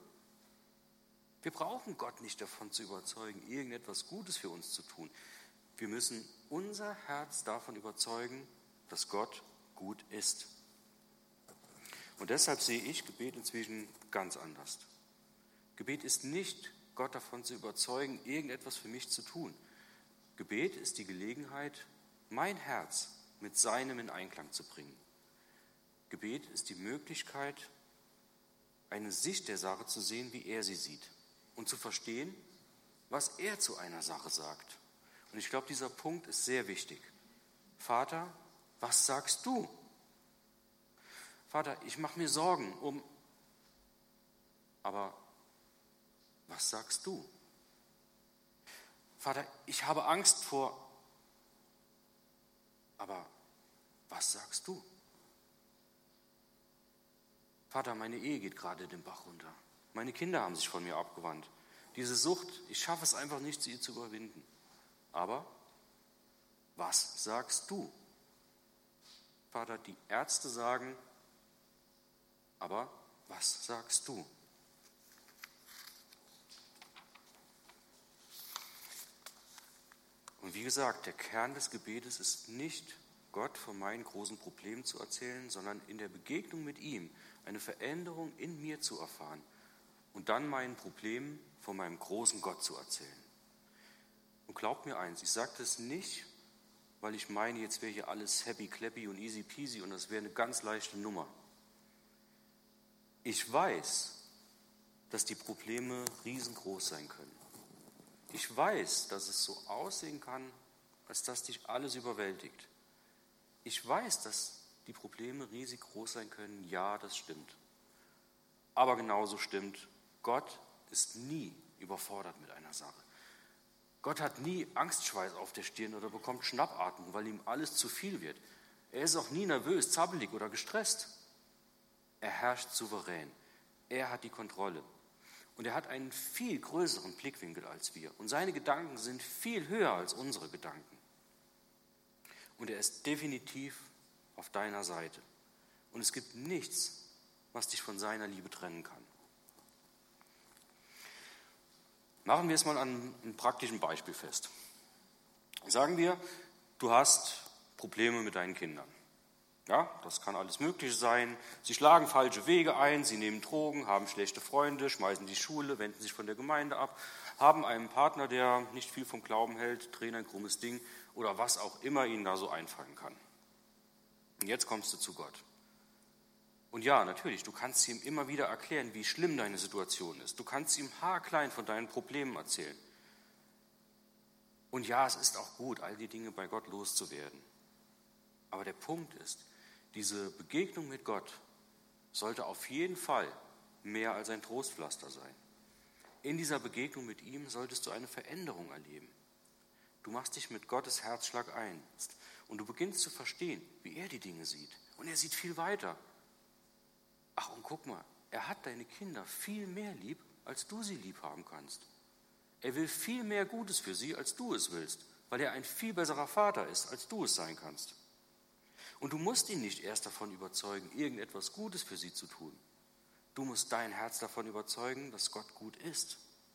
Wir brauchen Gott nicht davon zu überzeugen, irgendetwas Gutes für uns zu tun. Wir müssen unser Herz davon überzeugen, dass Gott gut ist. Und deshalb sehe ich Gebet inzwischen ganz anders. Gebet ist nicht, Gott davon zu überzeugen, irgendetwas für mich zu tun. Gebet ist die Gelegenheit, mein Herz mit seinem in Einklang zu bringen. Gebet ist die Möglichkeit, eine Sicht der Sache zu sehen, wie er sie sieht und zu verstehen, was er zu einer Sache sagt. Und ich glaube, dieser Punkt ist sehr wichtig. Vater, was sagst du? Vater, ich mache mir Sorgen um, aber was sagst du? Vater, ich habe Angst vor, aber was sagst du? Vater, meine Ehe geht gerade den Bach runter. Meine Kinder haben sich von mir abgewandt. Diese Sucht, ich schaffe es einfach nicht, sie zu überwinden. Aber was sagst du? Vater, die Ärzte sagen, aber was sagst du? Und wie gesagt, der Kern des Gebetes ist nicht, Gott von meinen großen Problemen zu erzählen, sondern in der Begegnung mit ihm eine Veränderung in mir zu erfahren und dann meinen Problemen von meinem großen Gott zu erzählen. Und glaubt mir eins, ich sage das nicht, weil ich meine, jetzt wäre hier alles happy, clappy und easy peasy und das wäre eine ganz leichte Nummer. Ich weiß, dass die Probleme riesengroß sein können. Ich weiß, dass es so aussehen kann, als dass dich alles überwältigt. Ich weiß, dass die Probleme riesig groß sein können. Ja, das stimmt. Aber genauso stimmt, Gott ist nie überfordert mit einer Sache. Gott hat nie Angstschweiß auf der Stirn oder bekommt Schnappatmung, weil ihm alles zu viel wird. Er ist auch nie nervös, zappelig oder gestresst. Er herrscht souverän. Er hat die Kontrolle. Und er hat einen viel größeren Blickwinkel als wir. Und seine Gedanken sind viel höher als unsere Gedanken. Und er ist definitiv auf deiner Seite. Und es gibt nichts, was dich von seiner Liebe trennen kann. Machen wir es mal an einem praktischen Beispiel fest. Sagen wir, du hast Probleme mit deinen Kindern. Ja, das kann alles Mögliche sein. Sie schlagen falsche Wege ein, sie nehmen Drogen, haben schlechte Freunde, schmeißen die Schule, wenden sich von der Gemeinde ab, haben einen Partner, der nicht viel vom Glauben hält, drehen ein krummes Ding oder was auch immer ihnen da so einfallen kann. Und jetzt kommst du zu Gott. Und ja, natürlich, du kannst ihm immer wieder erklären, wie schlimm deine Situation ist. Du kannst ihm haarklein von deinen Problemen erzählen. Und ja, es ist auch gut, all die Dinge bei Gott loszuwerden. Aber der Punkt ist, diese Begegnung mit Gott sollte auf jeden Fall mehr als ein Trostpflaster sein. In dieser Begegnung mit ihm solltest du eine Veränderung erleben. Du machst dich mit Gottes Herzschlag ein und du beginnst zu verstehen, wie er die Dinge sieht. Und er sieht viel weiter. Ach, und guck mal, er hat deine Kinder viel mehr lieb, als du sie lieb haben kannst. Er will viel mehr Gutes für sie, als du es willst, weil er ein viel besserer Vater ist, als du es sein kannst. Und du musst ihn nicht erst davon überzeugen, irgendetwas Gutes für sie zu tun. Du musst dein Herz davon überzeugen, dass Gott gut ist.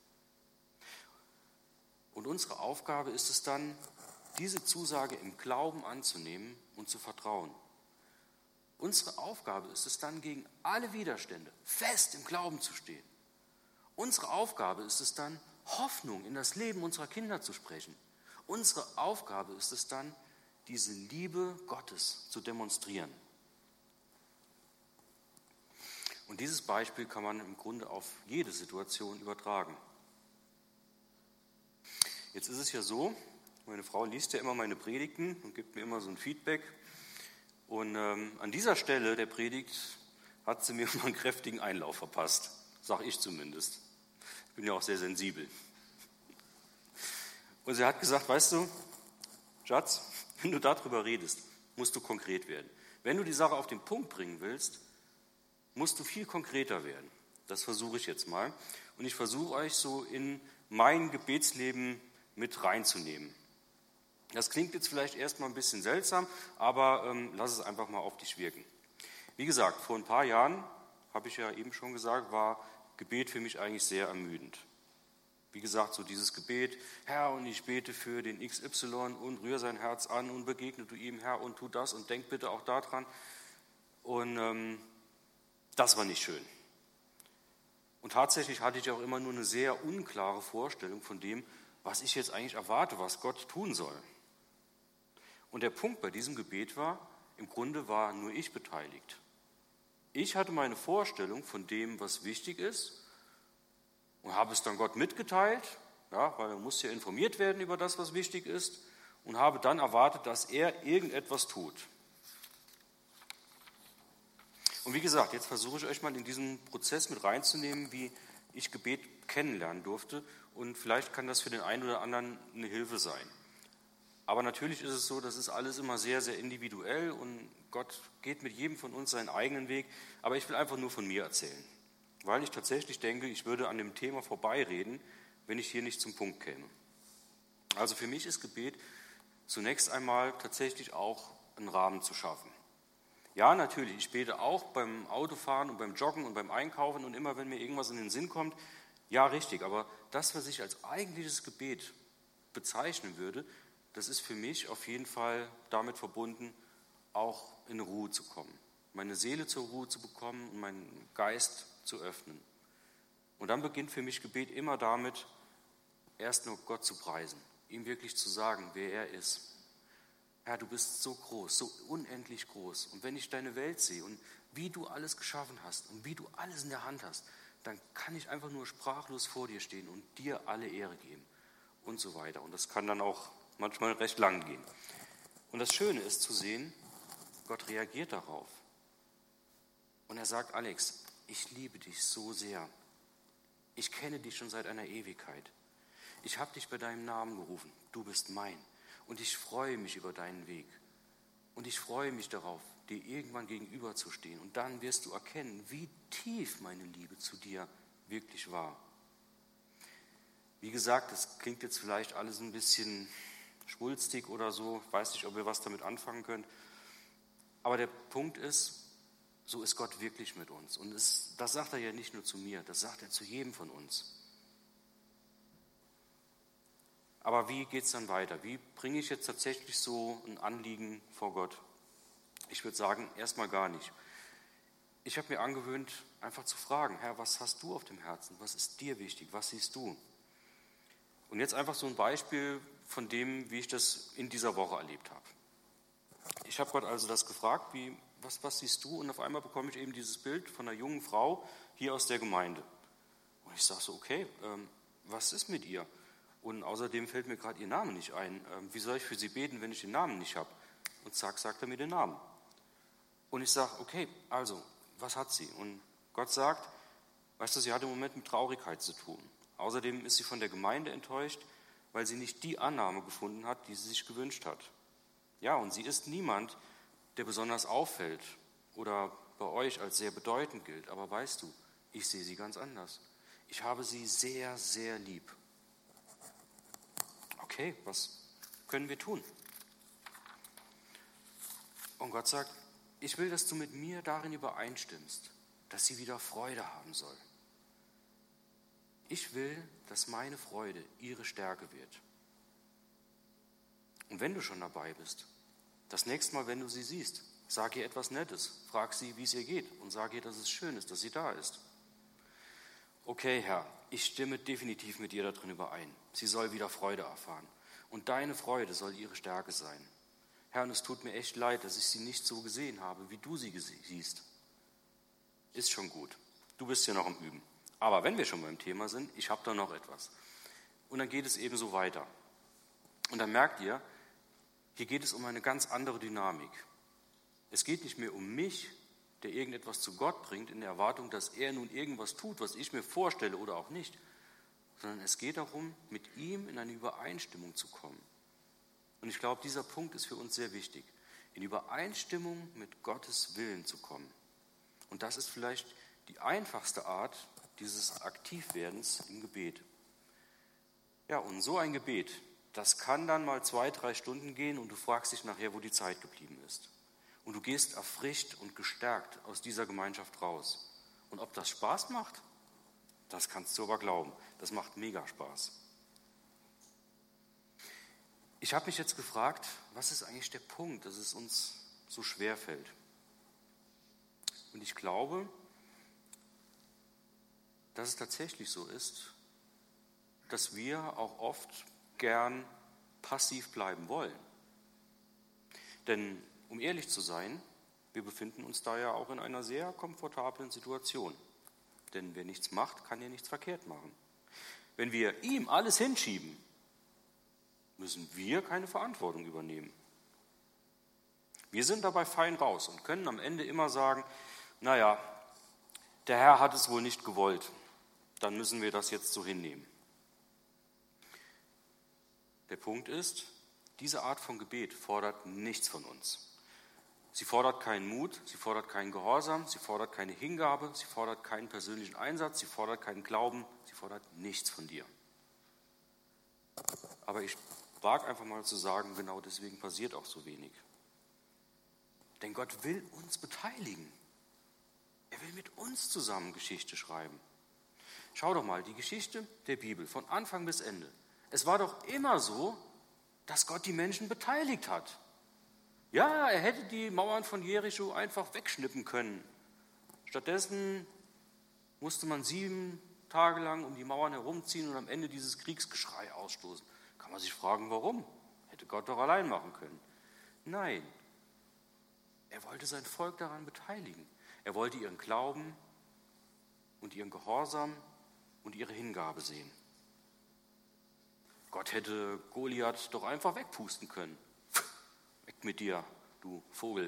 Und unsere Aufgabe ist es dann, diese Zusage im Glauben anzunehmen und zu vertrauen. Unsere Aufgabe ist es dann, gegen alle Widerstände fest im Glauben zu stehen. Unsere Aufgabe ist es dann, Hoffnung in das Leben unserer Kinder zu sprechen. Unsere Aufgabe ist es dann, diese Liebe Gottes zu demonstrieren. Und dieses Beispiel kann man im Grunde auf jede Situation übertragen. Jetzt ist es ja so, meine Frau liest ja immer meine Predigten und gibt mir immer so ein Feedback. Und ähm, an dieser Stelle der Predigt hat sie mir mal einen kräftigen Einlauf verpasst, sage ich zumindest. Ich bin ja auch sehr sensibel. Und sie hat gesagt, weißt du, Schatz, wenn du darüber redest, musst du konkret werden. Wenn du die Sache auf den Punkt bringen willst, musst du viel konkreter werden. Das versuche ich jetzt mal. Und ich versuche euch so in mein Gebetsleben mit reinzunehmen. Das klingt jetzt vielleicht erstmal ein bisschen seltsam, aber ähm, lass es einfach mal auf dich wirken. Wie gesagt, vor ein paar Jahren, habe ich ja eben schon gesagt, war Gebet für mich eigentlich sehr ermüdend. Wie gesagt, so dieses Gebet, Herr, und ich bete für den X Y und rühre sein Herz an und begegne du ihm, Herr, und tu das und denk bitte auch daran. Und ähm, das war nicht schön. Und tatsächlich hatte ich auch immer nur eine sehr unklare Vorstellung von dem, was ich jetzt eigentlich erwarte, was Gott tun soll. Und der Punkt bei diesem Gebet war, im Grunde war nur ich beteiligt. Ich hatte meine Vorstellung von dem, was wichtig ist, und habe es dann Gott mitgeteilt, ja, weil er muss ja informiert werden über das, was wichtig ist, und habe dann erwartet, dass er irgendetwas tut. Und wie gesagt, jetzt versuche ich euch mal in diesen Prozess mit reinzunehmen, wie ich Gebet kennenlernen durfte, und vielleicht kann das für den einen oder anderen eine Hilfe sein. Aber natürlich ist es so, das ist alles immer sehr, sehr individuell und Gott geht mit jedem von uns seinen eigenen Weg, aber ich will einfach nur von mir erzählen, weil ich tatsächlich denke, ich würde an dem Thema vorbeireden, wenn ich hier nicht zum Punkt käme. Also für mich ist Gebet zunächst einmal tatsächlich auch einen Rahmen zu schaffen. Ja, natürlich, ich bete auch beim Autofahren und beim Joggen und beim Einkaufen und immer, wenn mir irgendwas in den Sinn kommt, ja, richtig, aber das, was ich als eigentliches Gebet bezeichnen würde, das ist für mich auf jeden Fall damit verbunden, auch in Ruhe zu kommen, meine Seele zur Ruhe zu bekommen und meinen Geist zu öffnen. Und dann beginnt für mich Gebet immer damit, erst nur Gott zu preisen, ihm wirklich zu sagen, wer er ist. Herr, du bist so groß, so unendlich groß. Und wenn ich deine Welt sehe und wie du alles geschaffen hast und wie du alles in der Hand hast, dann kann ich einfach nur sprachlos vor dir stehen und dir alle Ehre geben und so weiter. Und das kann dann auch manchmal recht lang gehen. Und das Schöne ist zu sehen, Gott reagiert darauf. Und er sagt, Alex, ich liebe dich so sehr. Ich kenne dich schon seit einer Ewigkeit. Ich habe dich bei deinem Namen gerufen. Du bist mein. Und ich freue mich über deinen Weg. Und ich freue mich darauf, dir irgendwann gegenüberzustehen. Und dann wirst du erkennen, wie tief meine Liebe zu dir wirklich war. Wie gesagt, das klingt jetzt vielleicht alles ein bisschen schwulstig oder so. Ich weiß nicht, ob ihr was damit anfangen könnt. Aber der Punkt ist, so ist Gott wirklich mit uns. Und es, das sagt er ja nicht nur zu mir, das sagt er zu jedem von uns. Aber wie geht es dann weiter? Wie bringe ich jetzt tatsächlich so ein Anliegen vor Gott? Ich würde sagen, erstmal gar nicht. Ich habe mir angewöhnt, einfach zu fragen, Herr, was hast du auf dem Herzen? Was ist dir wichtig? Was siehst du? Und jetzt einfach so ein Beispiel von dem, wie ich das in dieser Woche erlebt habe. Ich habe Gott also das gefragt, wie, was, was siehst du? Und auf einmal bekomme ich eben dieses Bild von einer jungen Frau hier aus der Gemeinde. Und ich sage so, okay, ähm, was ist mit ihr? Und außerdem fällt mir gerade ihr Name nicht ein. Ähm, wie soll ich für sie beten, wenn ich den Namen nicht habe? Und zack, sagt er mir den Namen. Und ich sage, okay, also, was hat sie? Und Gott sagt, weißt du, sie hat im Moment mit Traurigkeit zu tun. Außerdem ist sie von der Gemeinde enttäuscht, weil sie nicht die Annahme gefunden hat, die sie sich gewünscht hat. Ja, und sie ist niemand, der besonders auffällt oder bei euch als sehr bedeutend gilt. Aber weißt du, ich sehe sie ganz anders. Ich habe sie sehr, sehr lieb. Okay, was können wir tun? Und Gott sagt, ich will, dass du mit mir darin übereinstimmst, dass sie wieder Freude haben soll. Ich will, dass meine Freude ihre Stärke wird. Und wenn du schon dabei bist, das nächste Mal, wenn du sie siehst, sag ihr etwas Nettes, frag sie, wie es ihr geht und sag ihr, dass es schön ist, dass sie da ist. Okay, Herr, ich stimme definitiv mit dir darin überein. Sie soll wieder Freude erfahren. Und deine Freude soll ihre Stärke sein. Herr, und es tut mir echt leid, dass ich sie nicht so gesehen habe, wie du sie siehst. Ist schon gut. Du bist ja noch im Üben. Aber wenn wir schon beim Thema sind, ich habe da noch etwas. Und dann geht es eben so weiter. Und dann merkt ihr, hier geht es um eine ganz andere Dynamik. Es geht nicht mehr um mich, der irgendetwas zu Gott bringt, in der Erwartung, dass er nun irgendwas tut, was ich mir vorstelle oder auch nicht, sondern es geht darum, mit ihm in eine Übereinstimmung zu kommen. Und ich glaube, dieser Punkt ist für uns sehr wichtig, in Übereinstimmung mit Gottes Willen zu kommen. Und das ist vielleicht die einfachste Art dieses Aktivwerdens im Gebet. Ja, und so ein Gebet, das kann dann mal zwei, drei Stunden gehen und du fragst dich nachher, wo die Zeit geblieben ist. Und du gehst erfrischt und gestärkt aus dieser Gemeinschaft raus. Und ob das Spaß macht, Das kannst du aber glauben. Das macht mega Spaß. Ich habe mich jetzt gefragt, was ist eigentlich der Punkt, dass es uns so schwer fällt? Und ich glaube, dass es tatsächlich so ist, dass wir auch oft gern passiv bleiben wollen. Denn, um ehrlich zu sein, wir befinden uns da ja auch in einer sehr komfortablen Situation. Denn wer nichts macht, kann ja nichts verkehrt machen. Wenn wir ihm alles hinschieben, müssen wir keine Verantwortung übernehmen. Wir sind dabei fein raus und können am Ende immer sagen, naja, der Herr hat es wohl nicht gewollt, dann müssen wir das jetzt so hinnehmen. Der Punkt ist, diese Art von Gebet fordert nichts von uns. Sie fordert keinen Mut, sie fordert keinen Gehorsam, sie fordert keine Hingabe, sie fordert keinen persönlichen Einsatz, sie fordert keinen Glauben, sie fordert nichts von dir. Aber ich wage einfach mal zu sagen, genau deswegen passiert auch so wenig. Denn Gott will uns beteiligen. Er will mit uns zusammen Geschichte schreiben. Schau doch mal, die Geschichte der Bibel von Anfang bis Ende. Es war doch immer so, dass Gott die Menschen beteiligt hat. Ja, er hätte die Mauern von Jericho einfach wegschnippen können. Stattdessen musste man sieben Tage lang um die Mauern herumziehen und am Ende dieses Kriegsgeschrei ausstoßen. Kann man sich fragen, warum? Hätte Gott doch allein machen können. Nein, er wollte sein Volk daran beteiligen. Er wollte ihren Glauben und ihren Gehorsam und ihre Hingabe sehen. Gott hätte Goliath doch einfach wegpusten können. Weg mit dir, du Vogel.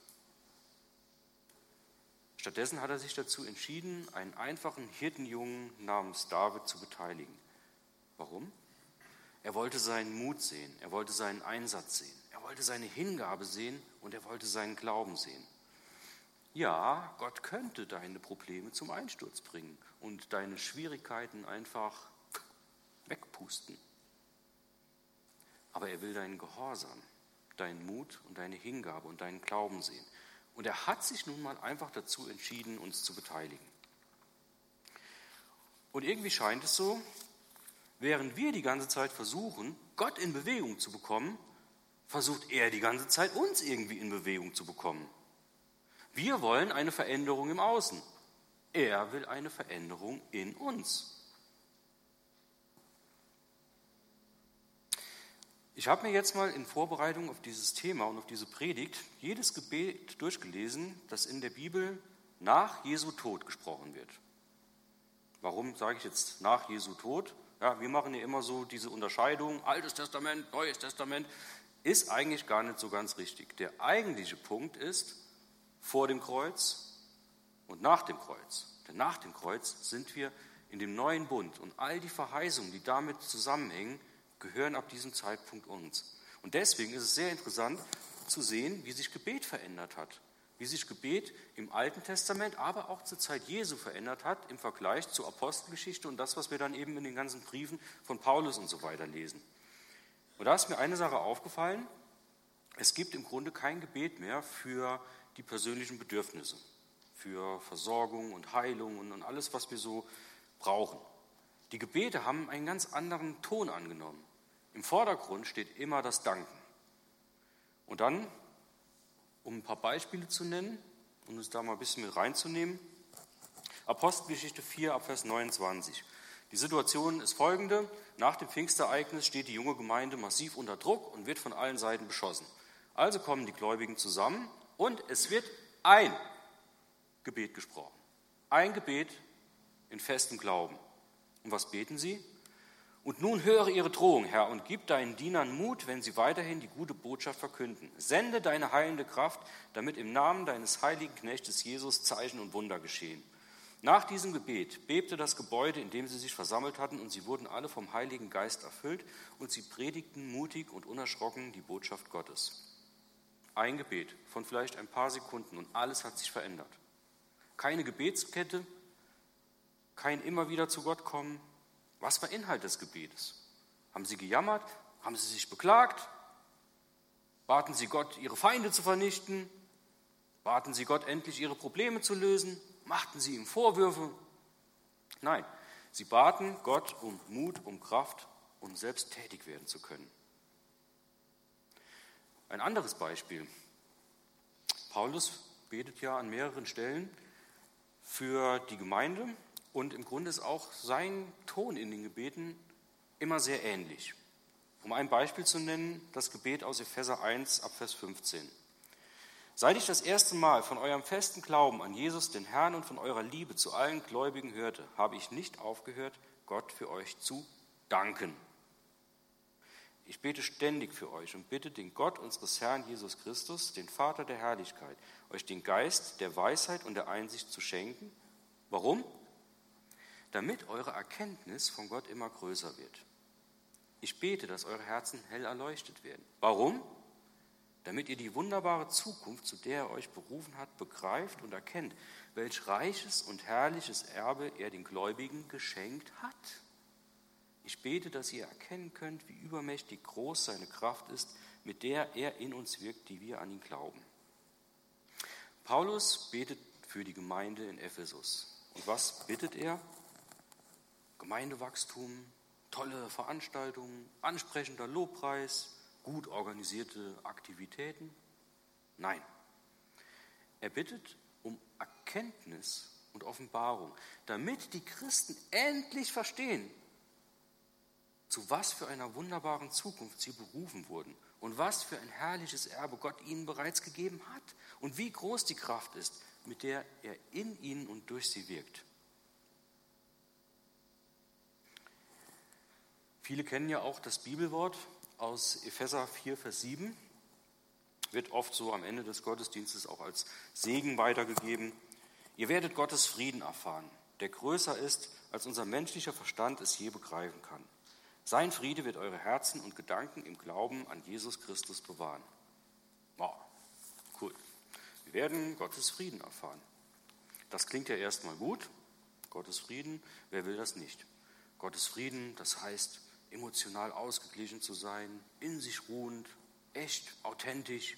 Stattdessen hat er sich dazu entschieden, einen einfachen Hirtenjungen namens David zu beteiligen. Warum? Er wollte seinen Mut sehen, er wollte seinen Einsatz sehen, er wollte seine Hingabe sehen und er wollte seinen Glauben sehen. Ja, Gott könnte deine Probleme zum Einsturz bringen und deine Schwierigkeiten einfach wegpusten. Aber er will deinen Gehorsam, deinen Mut und deine Hingabe und deinen Glauben sehen. Und er hat sich nun mal einfach dazu entschieden, uns zu beteiligen. Und irgendwie scheint es so, während wir die ganze Zeit versuchen, Gott in Bewegung zu bekommen, versucht er die ganze Zeit, uns irgendwie in Bewegung zu bekommen. Wir wollen eine Veränderung im Außen. Er will eine Veränderung in uns. Ich habe mir jetzt mal in Vorbereitung auf dieses Thema und auf diese Predigt jedes Gebet durchgelesen, das in der Bibel nach Jesu Tod gesprochen wird. Warum sage ich jetzt nach Jesu Tod? Ja, wir machen ja immer so diese Unterscheidung, Altes Testament, Neues Testament, ist eigentlich gar nicht so ganz richtig. Der eigentliche Punkt ist vor dem Kreuz und nach dem Kreuz. Denn nach dem Kreuz sind wir in dem neuen Bund und all die Verheißungen, die damit zusammenhängen, gehören ab diesem Zeitpunkt uns. Und deswegen ist es sehr interessant zu sehen, wie sich Gebet verändert hat. Wie sich Gebet im Alten Testament, aber auch zur Zeit Jesu verändert hat im Vergleich zur Apostelgeschichte und das, was wir dann eben in den ganzen Briefen von Paulus und so weiter lesen. Und da ist mir eine Sache aufgefallen: Es gibt im Grunde kein Gebet mehr für die persönlichen Bedürfnisse, für Versorgung und Heilung und alles, was wir so brauchen. Die Gebete haben einen ganz anderen Ton angenommen. Im Vordergrund steht immer das Danken. Und dann, um ein paar Beispiele zu nennen und uns da mal ein bisschen mit reinzunehmen, Apostelgeschichte vier, ab Vers neunundzwanzig. Die Situation ist folgende: Nach dem Pfingstereignis steht die junge Gemeinde massiv unter Druck und wird von allen Seiten beschossen. Also kommen die Gläubigen zusammen und es wird ein Gebet gesprochen. Ein Gebet in festem Glauben. Und was beten sie? Und nun höre ihre Drohung, Herr, und gib deinen Dienern Mut, wenn sie weiterhin die gute Botschaft verkünden. Sende deine heilende Kraft, damit im Namen deines heiligen Knechtes Jesus Zeichen und Wunder geschehen. Nach diesem Gebet bebte das Gebäude, in dem sie sich versammelt hatten, und sie wurden alle vom Heiligen Geist erfüllt, und sie predigten mutig und unerschrocken die Botschaft Gottes. Ein Gebet von vielleicht ein paar Sekunden und alles hat sich verändert. Keine Gebetskette, kein immer wieder zu Gott kommen. Was war Inhalt des Gebetes? Haben sie gejammert? Haben sie sich beklagt? Baten sie Gott, ihre Feinde zu vernichten? Baten sie Gott, endlich ihre Probleme zu lösen? Machten sie ihm Vorwürfe? Nein, Sie baten Gott um Mut, um Kraft, um selbst tätig werden zu können. Ein anderes Beispiel. Paulus betet ja an mehreren Stellen für die Gemeinde und im Grunde ist auch sein Ton in den Gebeten immer sehr ähnlich. Um ein Beispiel zu nennen, das Gebet aus Epheser eins ab Vers fünfzehn. Seit ich das erste Mal von eurem festen Glauben an Jesus, den Herrn, und von eurer Liebe zu allen Gläubigen hörte, habe ich nicht aufgehört, Gott für euch zu danken. Ich bete ständig für euch und bitte den Gott unseres Herrn Jesus Christus, den Vater der Herrlichkeit, euch den Geist der Weisheit und der Einsicht zu schenken. Warum? Damit eure Erkenntnis von Gott immer größer wird. Ich bete, dass eure Herzen hell erleuchtet werden. Warum? Damit ihr die wunderbare Zukunft, zu der er euch berufen hat, begreift und erkennt, welch reiches und herrliches Erbe er den Gläubigen geschenkt hat. Ich bete, dass ihr erkennen könnt, wie übermächtig groß seine Kraft ist, mit der er in uns wirkt, die wir an ihn glauben. Paulus betet für die Gemeinde in Ephesus. Und was bittet er? Gemeindewachstum, tolle Veranstaltungen, ansprechender Lobpreis, gut organisierte Aktivitäten? Nein. Er bittet um Erkenntnis und Offenbarung, damit die Christen endlich verstehen, zu was für einer wunderbaren Zukunft sie berufen wurden und was für ein herrliches Erbe Gott ihnen bereits gegeben hat und wie groß die Kraft ist, mit der er in ihnen und durch sie wirkt. Viele kennen ja auch das Bibelwort aus Epheser vier, Vers sieben, wird oft so am Ende des Gottesdienstes auch als Segen weitergegeben. Ihr werdet Gottes Frieden erfahren, der größer ist, als unser menschlicher Verstand es je begreifen kann. Sein Friede wird eure Herzen und Gedanken im Glauben an Jesus Christus bewahren. Wow, cool. Wir werden Gottes Frieden erfahren. Das klingt ja erstmal gut. Gottes Frieden, wer will das nicht? Gottes Frieden, das heißt, emotional ausgeglichen zu sein, in sich ruhend, echt, authentisch.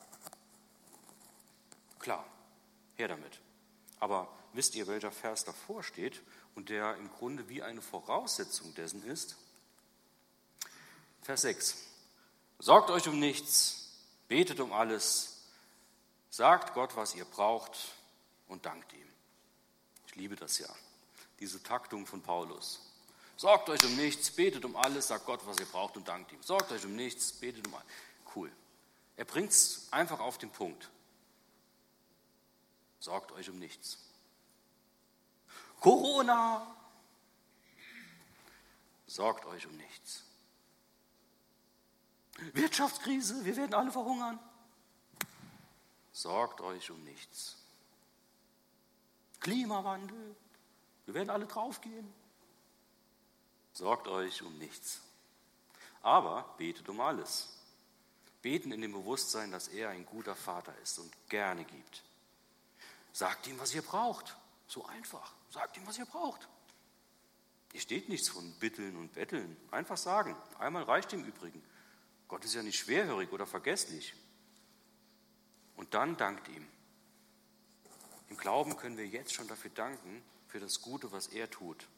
Klar, her damit. Aber wisst ihr, welcher Vers davor steht und der im Grunde wie eine Voraussetzung dessen ist? Vers sechs. Sorgt euch um nichts, betet um alles, sagt Gott, was ihr braucht und dankt ihm. Ich liebe das ja, diese Taktung von Paulus. Sorgt euch um nichts, betet um alles, sagt Gott, was ihr braucht und dankt ihm. Sorgt euch um nichts, betet um alles. Cool. Er bringt es einfach auf den Punkt. Sorgt euch um nichts. Corona! Sorgt euch um nichts. Wirtschaftskrise, wir werden alle verhungern. Sorgt euch um nichts. Klimawandel, wir werden alle draufgehen. Sorgt euch um nichts. Aber betet um alles. Beten in dem Bewusstsein, dass er ein guter Vater ist und gerne gibt. Sagt ihm, was ihr braucht. So einfach. Sagt ihm, was ihr braucht. Hier steht nichts von Bitteln und Betteln. Einfach sagen. Einmal reicht im Übrigen. Gott ist ja nicht schwerhörig oder vergesslich. Und dann dankt ihm. Im Glauben können wir jetzt schon dafür danken, für das Gute, was er tut.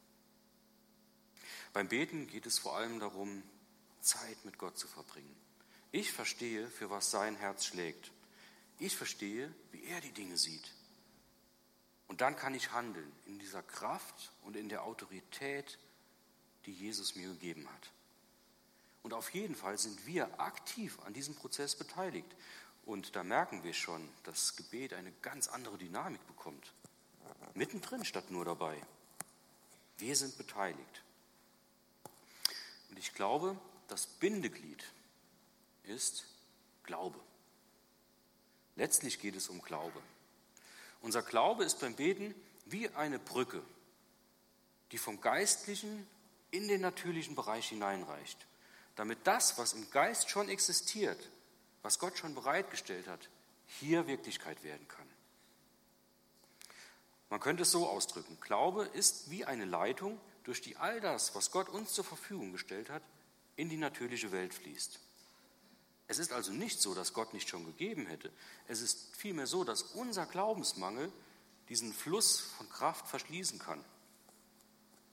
Beim Beten geht es vor allem darum, Zeit mit Gott zu verbringen. Ich verstehe, für was sein Herz schlägt. Ich verstehe, wie er die Dinge sieht. Und dann kann ich handeln in dieser Kraft und in der Autorität, die Jesus mir gegeben hat. Und auf jeden Fall sind wir aktiv an diesem Prozess beteiligt. Und da merken wir schon, dass Gebet eine ganz andere Dynamik bekommt. Mittendrin statt nur dabei. Wir sind beteiligt. Und ich glaube, das Bindeglied ist Glaube. Letztlich geht es um Glaube. Unser Glaube ist beim Beten wie eine Brücke, die vom Geistlichen in den natürlichen Bereich hineinreicht, damit das, was im Geist schon existiert, was Gott schon bereitgestellt hat, hier Wirklichkeit werden kann. Man könnte es so ausdrücken: Glaube ist wie eine Leitung, durch die all das, was Gott uns zur Verfügung gestellt hat, in die natürliche Welt fließt. Es ist also nicht so, dass Gott nicht schon gegeben hätte. Es ist vielmehr so, dass unser Glaubensmangel diesen Fluss von Kraft verschließen kann.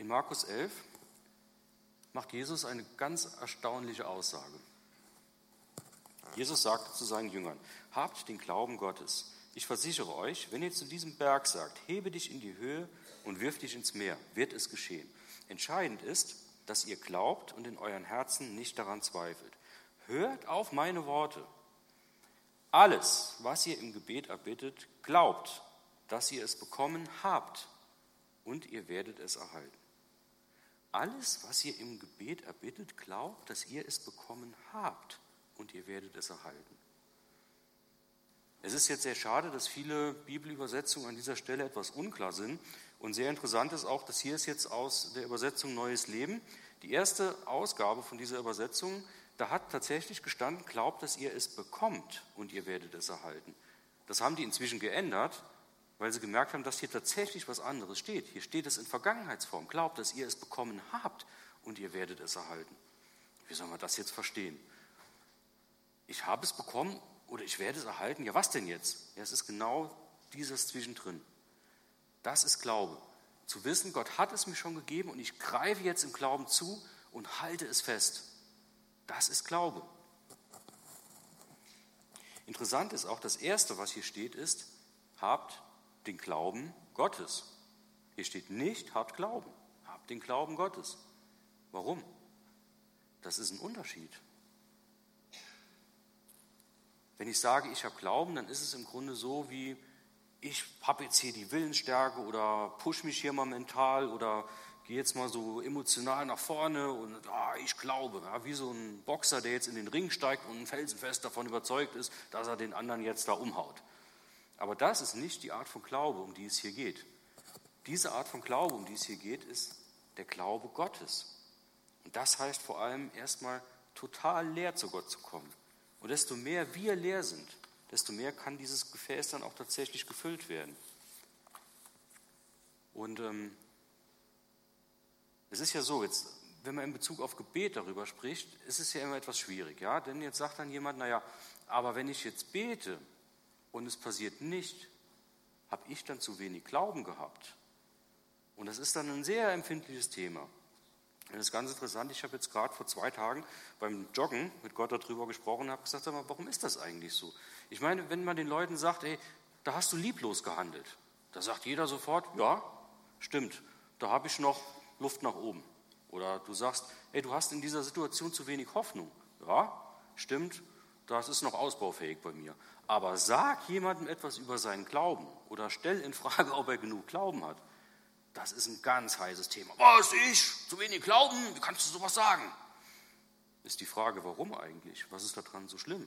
In Markus elf macht Jesus eine ganz erstaunliche Aussage. Jesus sagte zu seinen Jüngern: Habt den Glauben Gottes. Ich versichere euch, wenn ihr zu diesem Berg sagt, hebe dich in die Höhe und wirf dich ins Meer, wird es geschehen. Entscheidend ist, dass ihr glaubt und in euren Herzen nicht daran zweifelt. Hört auf meine Worte. Alles, was ihr im Gebet erbittet, glaubt, dass ihr es bekommen habt und ihr werdet es erhalten. Alles, was ihr im Gebet erbittet, glaubt, dass ihr es bekommen habt und ihr werdet es erhalten. Es ist jetzt sehr schade, dass viele Bibelübersetzungen an dieser Stelle etwas unklar sind. Und sehr interessant ist auch, dass hier ist jetzt aus der Übersetzung Neues Leben. Die erste Ausgabe von dieser Übersetzung, da hat tatsächlich gestanden, glaubt, dass ihr es bekommt und ihr werdet es erhalten. Das haben die inzwischen geändert, weil sie gemerkt haben, dass hier tatsächlich was anderes steht. Hier steht es in Vergangenheitsform. Glaubt, dass ihr es bekommen habt und ihr werdet es erhalten. Wie soll man das jetzt verstehen? Ich habe es bekommen oder ich werde es erhalten. Ja, was denn jetzt? Ja, es ist genau dieses Zwischendrin. Das ist Glaube. Zu wissen, Gott hat es mir schon gegeben und ich greife jetzt im Glauben zu und halte es fest. Das ist Glaube. Interessant ist auch, das Erste, was hier steht, ist, habt den Glauben Gottes. Hier steht nicht, habt Glauben. Habt den Glauben Gottes. Warum? Das ist ein Unterschied. Wenn ich sage, ich habe Glauben, dann ist es im Grunde so wie, ich habe jetzt hier die Willensstärke oder push mich hier mal mental oder gehe jetzt mal so emotional nach vorne und ah, ich glaube, ja, wie so ein Boxer, der jetzt in den Ring steigt und felsenfest davon überzeugt ist, dass er den anderen jetzt da umhaut. Aber das ist nicht die Art von Glaube, um die es hier geht. Diese Art von Glaube, um die es hier geht, ist der Glaube Gottes. Und das heißt vor allem erstmal total leer zu Gott zu kommen. Und desto mehr wir leer sind, desto mehr kann dieses Gefäß dann auch tatsächlich gefüllt werden. Und ähm, es ist ja so, jetzt, wenn man in Bezug auf Gebet darüber spricht, ist es ja immer etwas schwierig. Ja? Denn jetzt sagt dann jemand, naja, aber wenn ich jetzt bete und es passiert nicht, habe ich dann zu wenig Glauben gehabt? Und das ist dann ein sehr empfindliches Thema. Und das ist ganz interessant, ich habe jetzt gerade vor zwei Tagen beim Joggen mit Gott darüber gesprochen und habe gesagt, sag mal, warum ist das eigentlich so? Ich meine, wenn man den Leuten sagt, ey, da hast du lieblos gehandelt, da sagt jeder sofort, ja, stimmt, da habe ich noch Luft nach oben. Oder du sagst, ey, du hast in dieser Situation zu wenig Hoffnung. Ja, stimmt, das ist noch ausbaufähig bei mir. Aber sag jemandem etwas über seinen Glauben oder stell in Frage, ob er genug Glauben hat. Das ist ein ganz heißes Thema. Was, ich? Zu wenig Glauben? Wie kannst du sowas sagen? Ist die Frage, warum eigentlich? Was ist daran so schlimm?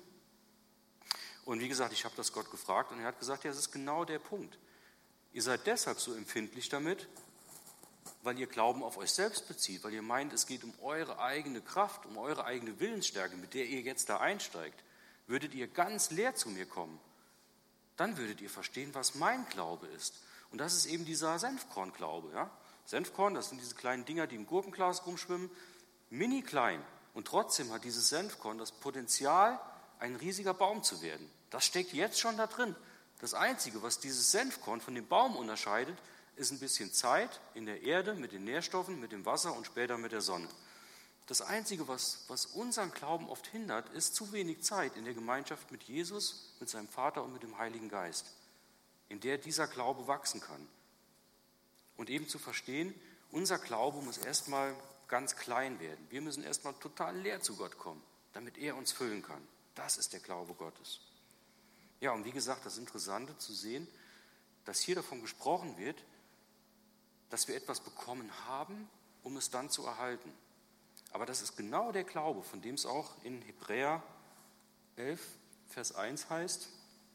Und wie gesagt, ich habe das Gott gefragt und er hat gesagt, ja, das ist genau der Punkt. Ihr seid deshalb so empfindlich damit, weil ihr Glauben auf euch selbst bezieht, weil ihr meint, es geht um eure eigene Kraft, um eure eigene Willensstärke, mit der ihr jetzt da einsteigt. Würdet ihr ganz leer zu mir kommen, dann würdet ihr verstehen, was mein Glaube ist. Und das ist eben dieser Senfkornglaube. Ja? Senfkorn, das sind diese kleinen Dinger, die im Gurkenglas rumschwimmen, mini klein. Und trotzdem hat dieses Senfkorn das Potenzial, ein riesiger Baum zu werden. Das steckt jetzt schon da drin. Das Einzige, was dieses Senfkorn von dem Baum unterscheidet, ist ein bisschen Zeit in der Erde mit den Nährstoffen, mit dem Wasser und später mit der Sonne. Das Einzige, was, was unseren Glauben oft hindert, ist zu wenig Zeit in der Gemeinschaft mit Jesus, mit seinem Vater und mit dem Heiligen Geist, in der dieser Glaube wachsen kann. Und eben zu verstehen, unser Glaube muss erstmal ganz klein werden. Wir müssen erstmal total leer zu Gott kommen, damit er uns füllen kann. Das ist der Glaube Gottes. Ja, und wie gesagt, das Interessante zu sehen, dass hier davon gesprochen wird, dass wir etwas bekommen haben, um es dann zu erhalten. Aber das ist genau der Glaube, von dem es auch in Hebräer elf, Vers eins heißt.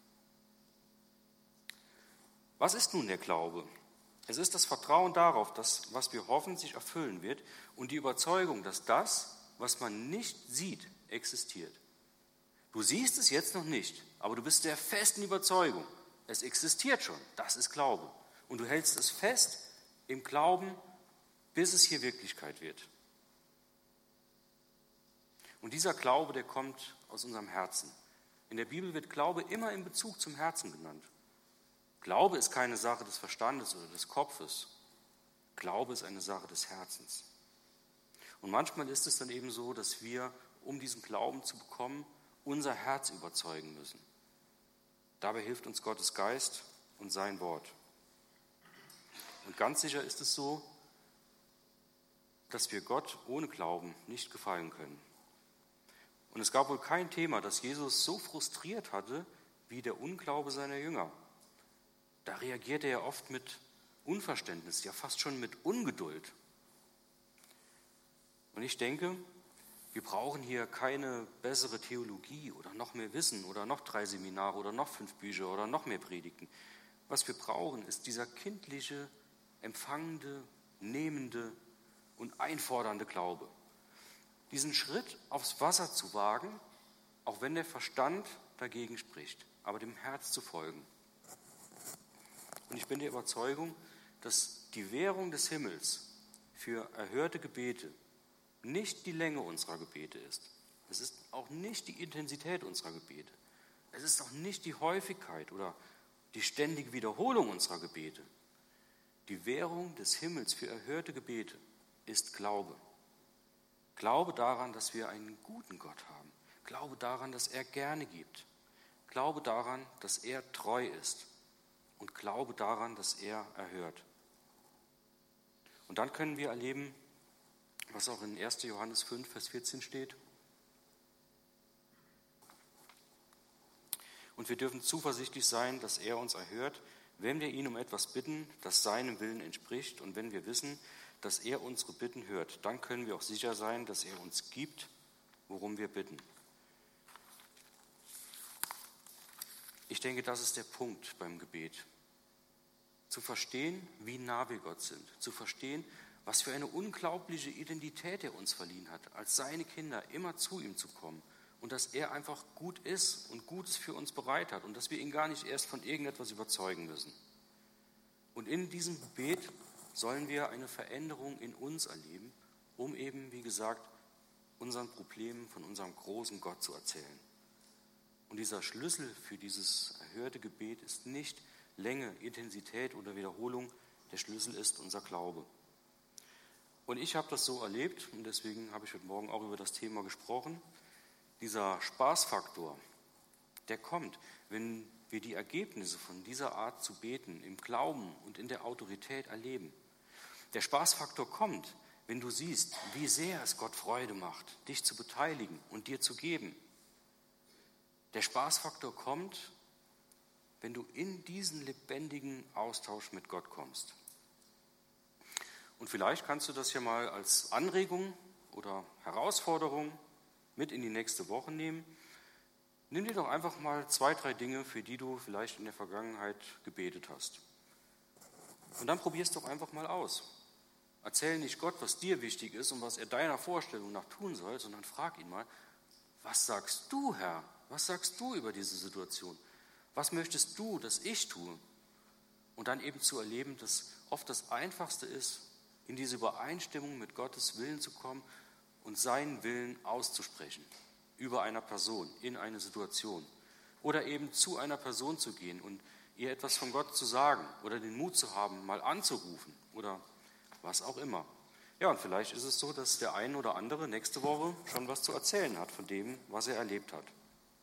Was ist nun der Glaube? Es ist das Vertrauen darauf, dass was wir hoffen, sich erfüllen wird und die Überzeugung, dass das, was man nicht sieht, existiert. Du siehst es jetzt noch nicht, aber du bist der festen Überzeugung, es existiert schon. Das ist Glaube. Und du hältst es fest im Glauben, bis es hier Wirklichkeit wird. Und dieser Glaube, der kommt aus unserem Herzen. In der Bibel wird Glaube immer in Bezug zum Herzen genannt. Glaube ist keine Sache des Verstandes oder des Kopfes. Glaube ist eine Sache des Herzens. Und manchmal ist es dann eben so, dass wir, um diesen Glauben zu bekommen, unser Herz überzeugen müssen. Dabei hilft uns Gottes Geist und sein Wort. Und ganz sicher ist es so, dass wir Gott ohne Glauben nicht gefallen können. Und es gab wohl kein Thema, das Jesus so frustriert hatte, wie der Unglaube seiner Jünger. Da reagierte er oft mit Unverständnis, ja fast schon mit Ungeduld. Und ich denke, wir brauchen hier keine bessere Theologie oder noch mehr Wissen oder noch drei Seminare oder noch fünf Bücher oder noch mehr Predigten. Was wir brauchen, ist dieser kindliche, empfangende, nehmende und einfordernde Glaube. Diesen Schritt aufs Wasser zu wagen, auch wenn der Verstand dagegen spricht, aber dem Herz zu folgen. Und ich bin der Überzeugung, dass die Währung des Himmels für erhörte Gebete nicht die Länge unserer Gebete ist. Es ist auch nicht die Intensität unserer Gebete. Es ist auch nicht die Häufigkeit oder die ständige Wiederholung unserer Gebete. Die Währung des Himmels für erhörte Gebete ist Glaube. Glaube daran, dass wir einen guten Gott haben. Glaube daran, dass er gerne gibt. Glaube daran, dass er treu ist. Und Glaube daran, dass er erhört. Und dann können wir erleben, was auch in erster Johannes fünf, Vers vierzehn steht. Und wir dürfen zuversichtlich sein, dass er uns erhört, wenn wir ihn um etwas bitten, das seinem Willen entspricht. Und wenn wir wissen, dass er unsere Bitten hört, dann können wir auch sicher sein, dass er uns gibt, worum wir bitten. Ich denke, das ist der Punkt beim Gebet. Zu verstehen, wie nah wir Gott sind. Zu verstehen, was für eine unglaubliche Identität er uns verliehen hat, als seine Kinder immer zu ihm zu kommen. Und dass er einfach gut ist und Gutes für uns bereit hat und dass wir ihn gar nicht erst von irgendetwas überzeugen müssen. Und in diesem Gebet sollen wir eine Veränderung in uns erleben, um eben, wie gesagt, unseren Problemen von unserem großen Gott zu erzählen. Und dieser Schlüssel für dieses erhörte Gebet ist nicht Länge, Intensität oder Wiederholung. Der Schlüssel ist unser Glaube. Und ich habe das so erlebt und deswegen habe ich heute Morgen auch über das Thema gesprochen. Dieser Spaßfaktor, der kommt, wenn wir die Ergebnisse von dieser Art zu beten im Glauben und in der Autorität erleben. Der Spaßfaktor kommt, wenn du siehst, wie sehr es Gott Freude macht, dich zu beteiligen und dir zu geben. Der Spaßfaktor kommt, wenn du in diesen lebendigen Austausch mit Gott kommst. Und vielleicht kannst du das ja mal als Anregung oder Herausforderung mit in die nächste Woche nehmen. Nimm dir doch einfach mal zwei, drei Dinge, für die du vielleicht in der Vergangenheit gebetet hast. Und dann probier es doch einfach mal aus. Erzähl nicht Gott, was dir wichtig ist und was er deiner Vorstellung nach tun soll, sondern frag ihn mal, was sagst du, Herr? Was sagst du über diese Situation? Was möchtest du, dass ich tue? Und dann eben zu erleben, dass oft das Einfachste ist, in diese Übereinstimmung mit Gottes Willen zu kommen und seinen Willen auszusprechen über einer Person, in eine Situation. Oder eben zu einer Person zu gehen und ihr etwas von Gott zu sagen oder den Mut zu haben, mal anzurufen oder was auch immer. Ja, und vielleicht ist es so, dass der ein oder andere nächste Woche schon was zu erzählen hat von dem, was er erlebt hat.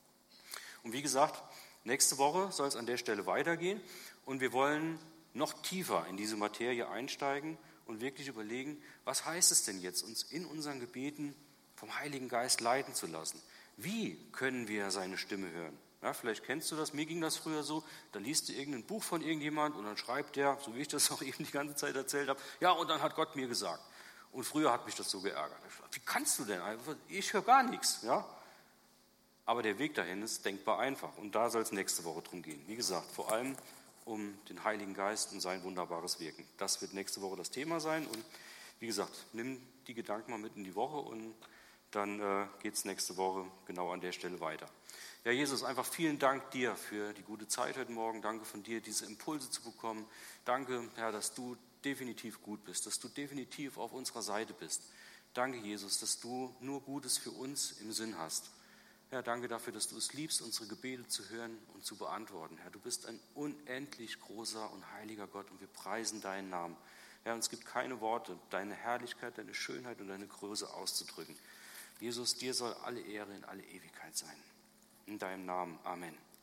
Und wie gesagt, nächste Woche soll es an der Stelle weitergehen und wir wollen noch tiefer in diese Materie einsteigen und wirklich überlegen, was heißt es denn jetzt, uns in unseren Gebeten vom Heiligen Geist leiten zu lassen? Wie können wir seine Stimme hören? Ja, vielleicht kennst du das, mir ging das früher so, da liest du irgendein Buch von irgendjemand und dann schreibt der, so wie ich das auch eben die ganze Zeit erzählt habe, ja, und dann hat Gott mir gesagt. Und früher hat mich das so geärgert. Wie kannst du denn? Ich höre gar nichts. Ja? Aber der Weg dahin ist denkbar einfach und da soll es nächste Woche drum gehen. Wie gesagt, vor allem um den Heiligen Geist und sein wunderbares Wirken. Das wird nächste Woche das Thema sein und wie gesagt, nimm die Gedanken mal mit in die Woche und dann äh, geht es nächste Woche genau an der Stelle weiter. Ja, Jesus, einfach vielen Dank dir für die gute Zeit heute Morgen. Danke von dir, diese Impulse zu bekommen. Danke, Herr, dass du definitiv gut bist, dass du definitiv auf unserer Seite bist. Danke, Jesus, dass du nur Gutes für uns im Sinn hast. Herr, danke dafür, dass du es liebst, unsere Gebete zu hören und zu beantworten. Herr, du bist ein unendlich großer und heiliger Gott und wir preisen deinen Namen. Herr, uns gibt keine Worte, deine Herrlichkeit, deine Schönheit und deine Größe auszudrücken. Jesus, dir soll alle Ehre in alle Ewigkeit sein. In deinem Namen. Amen.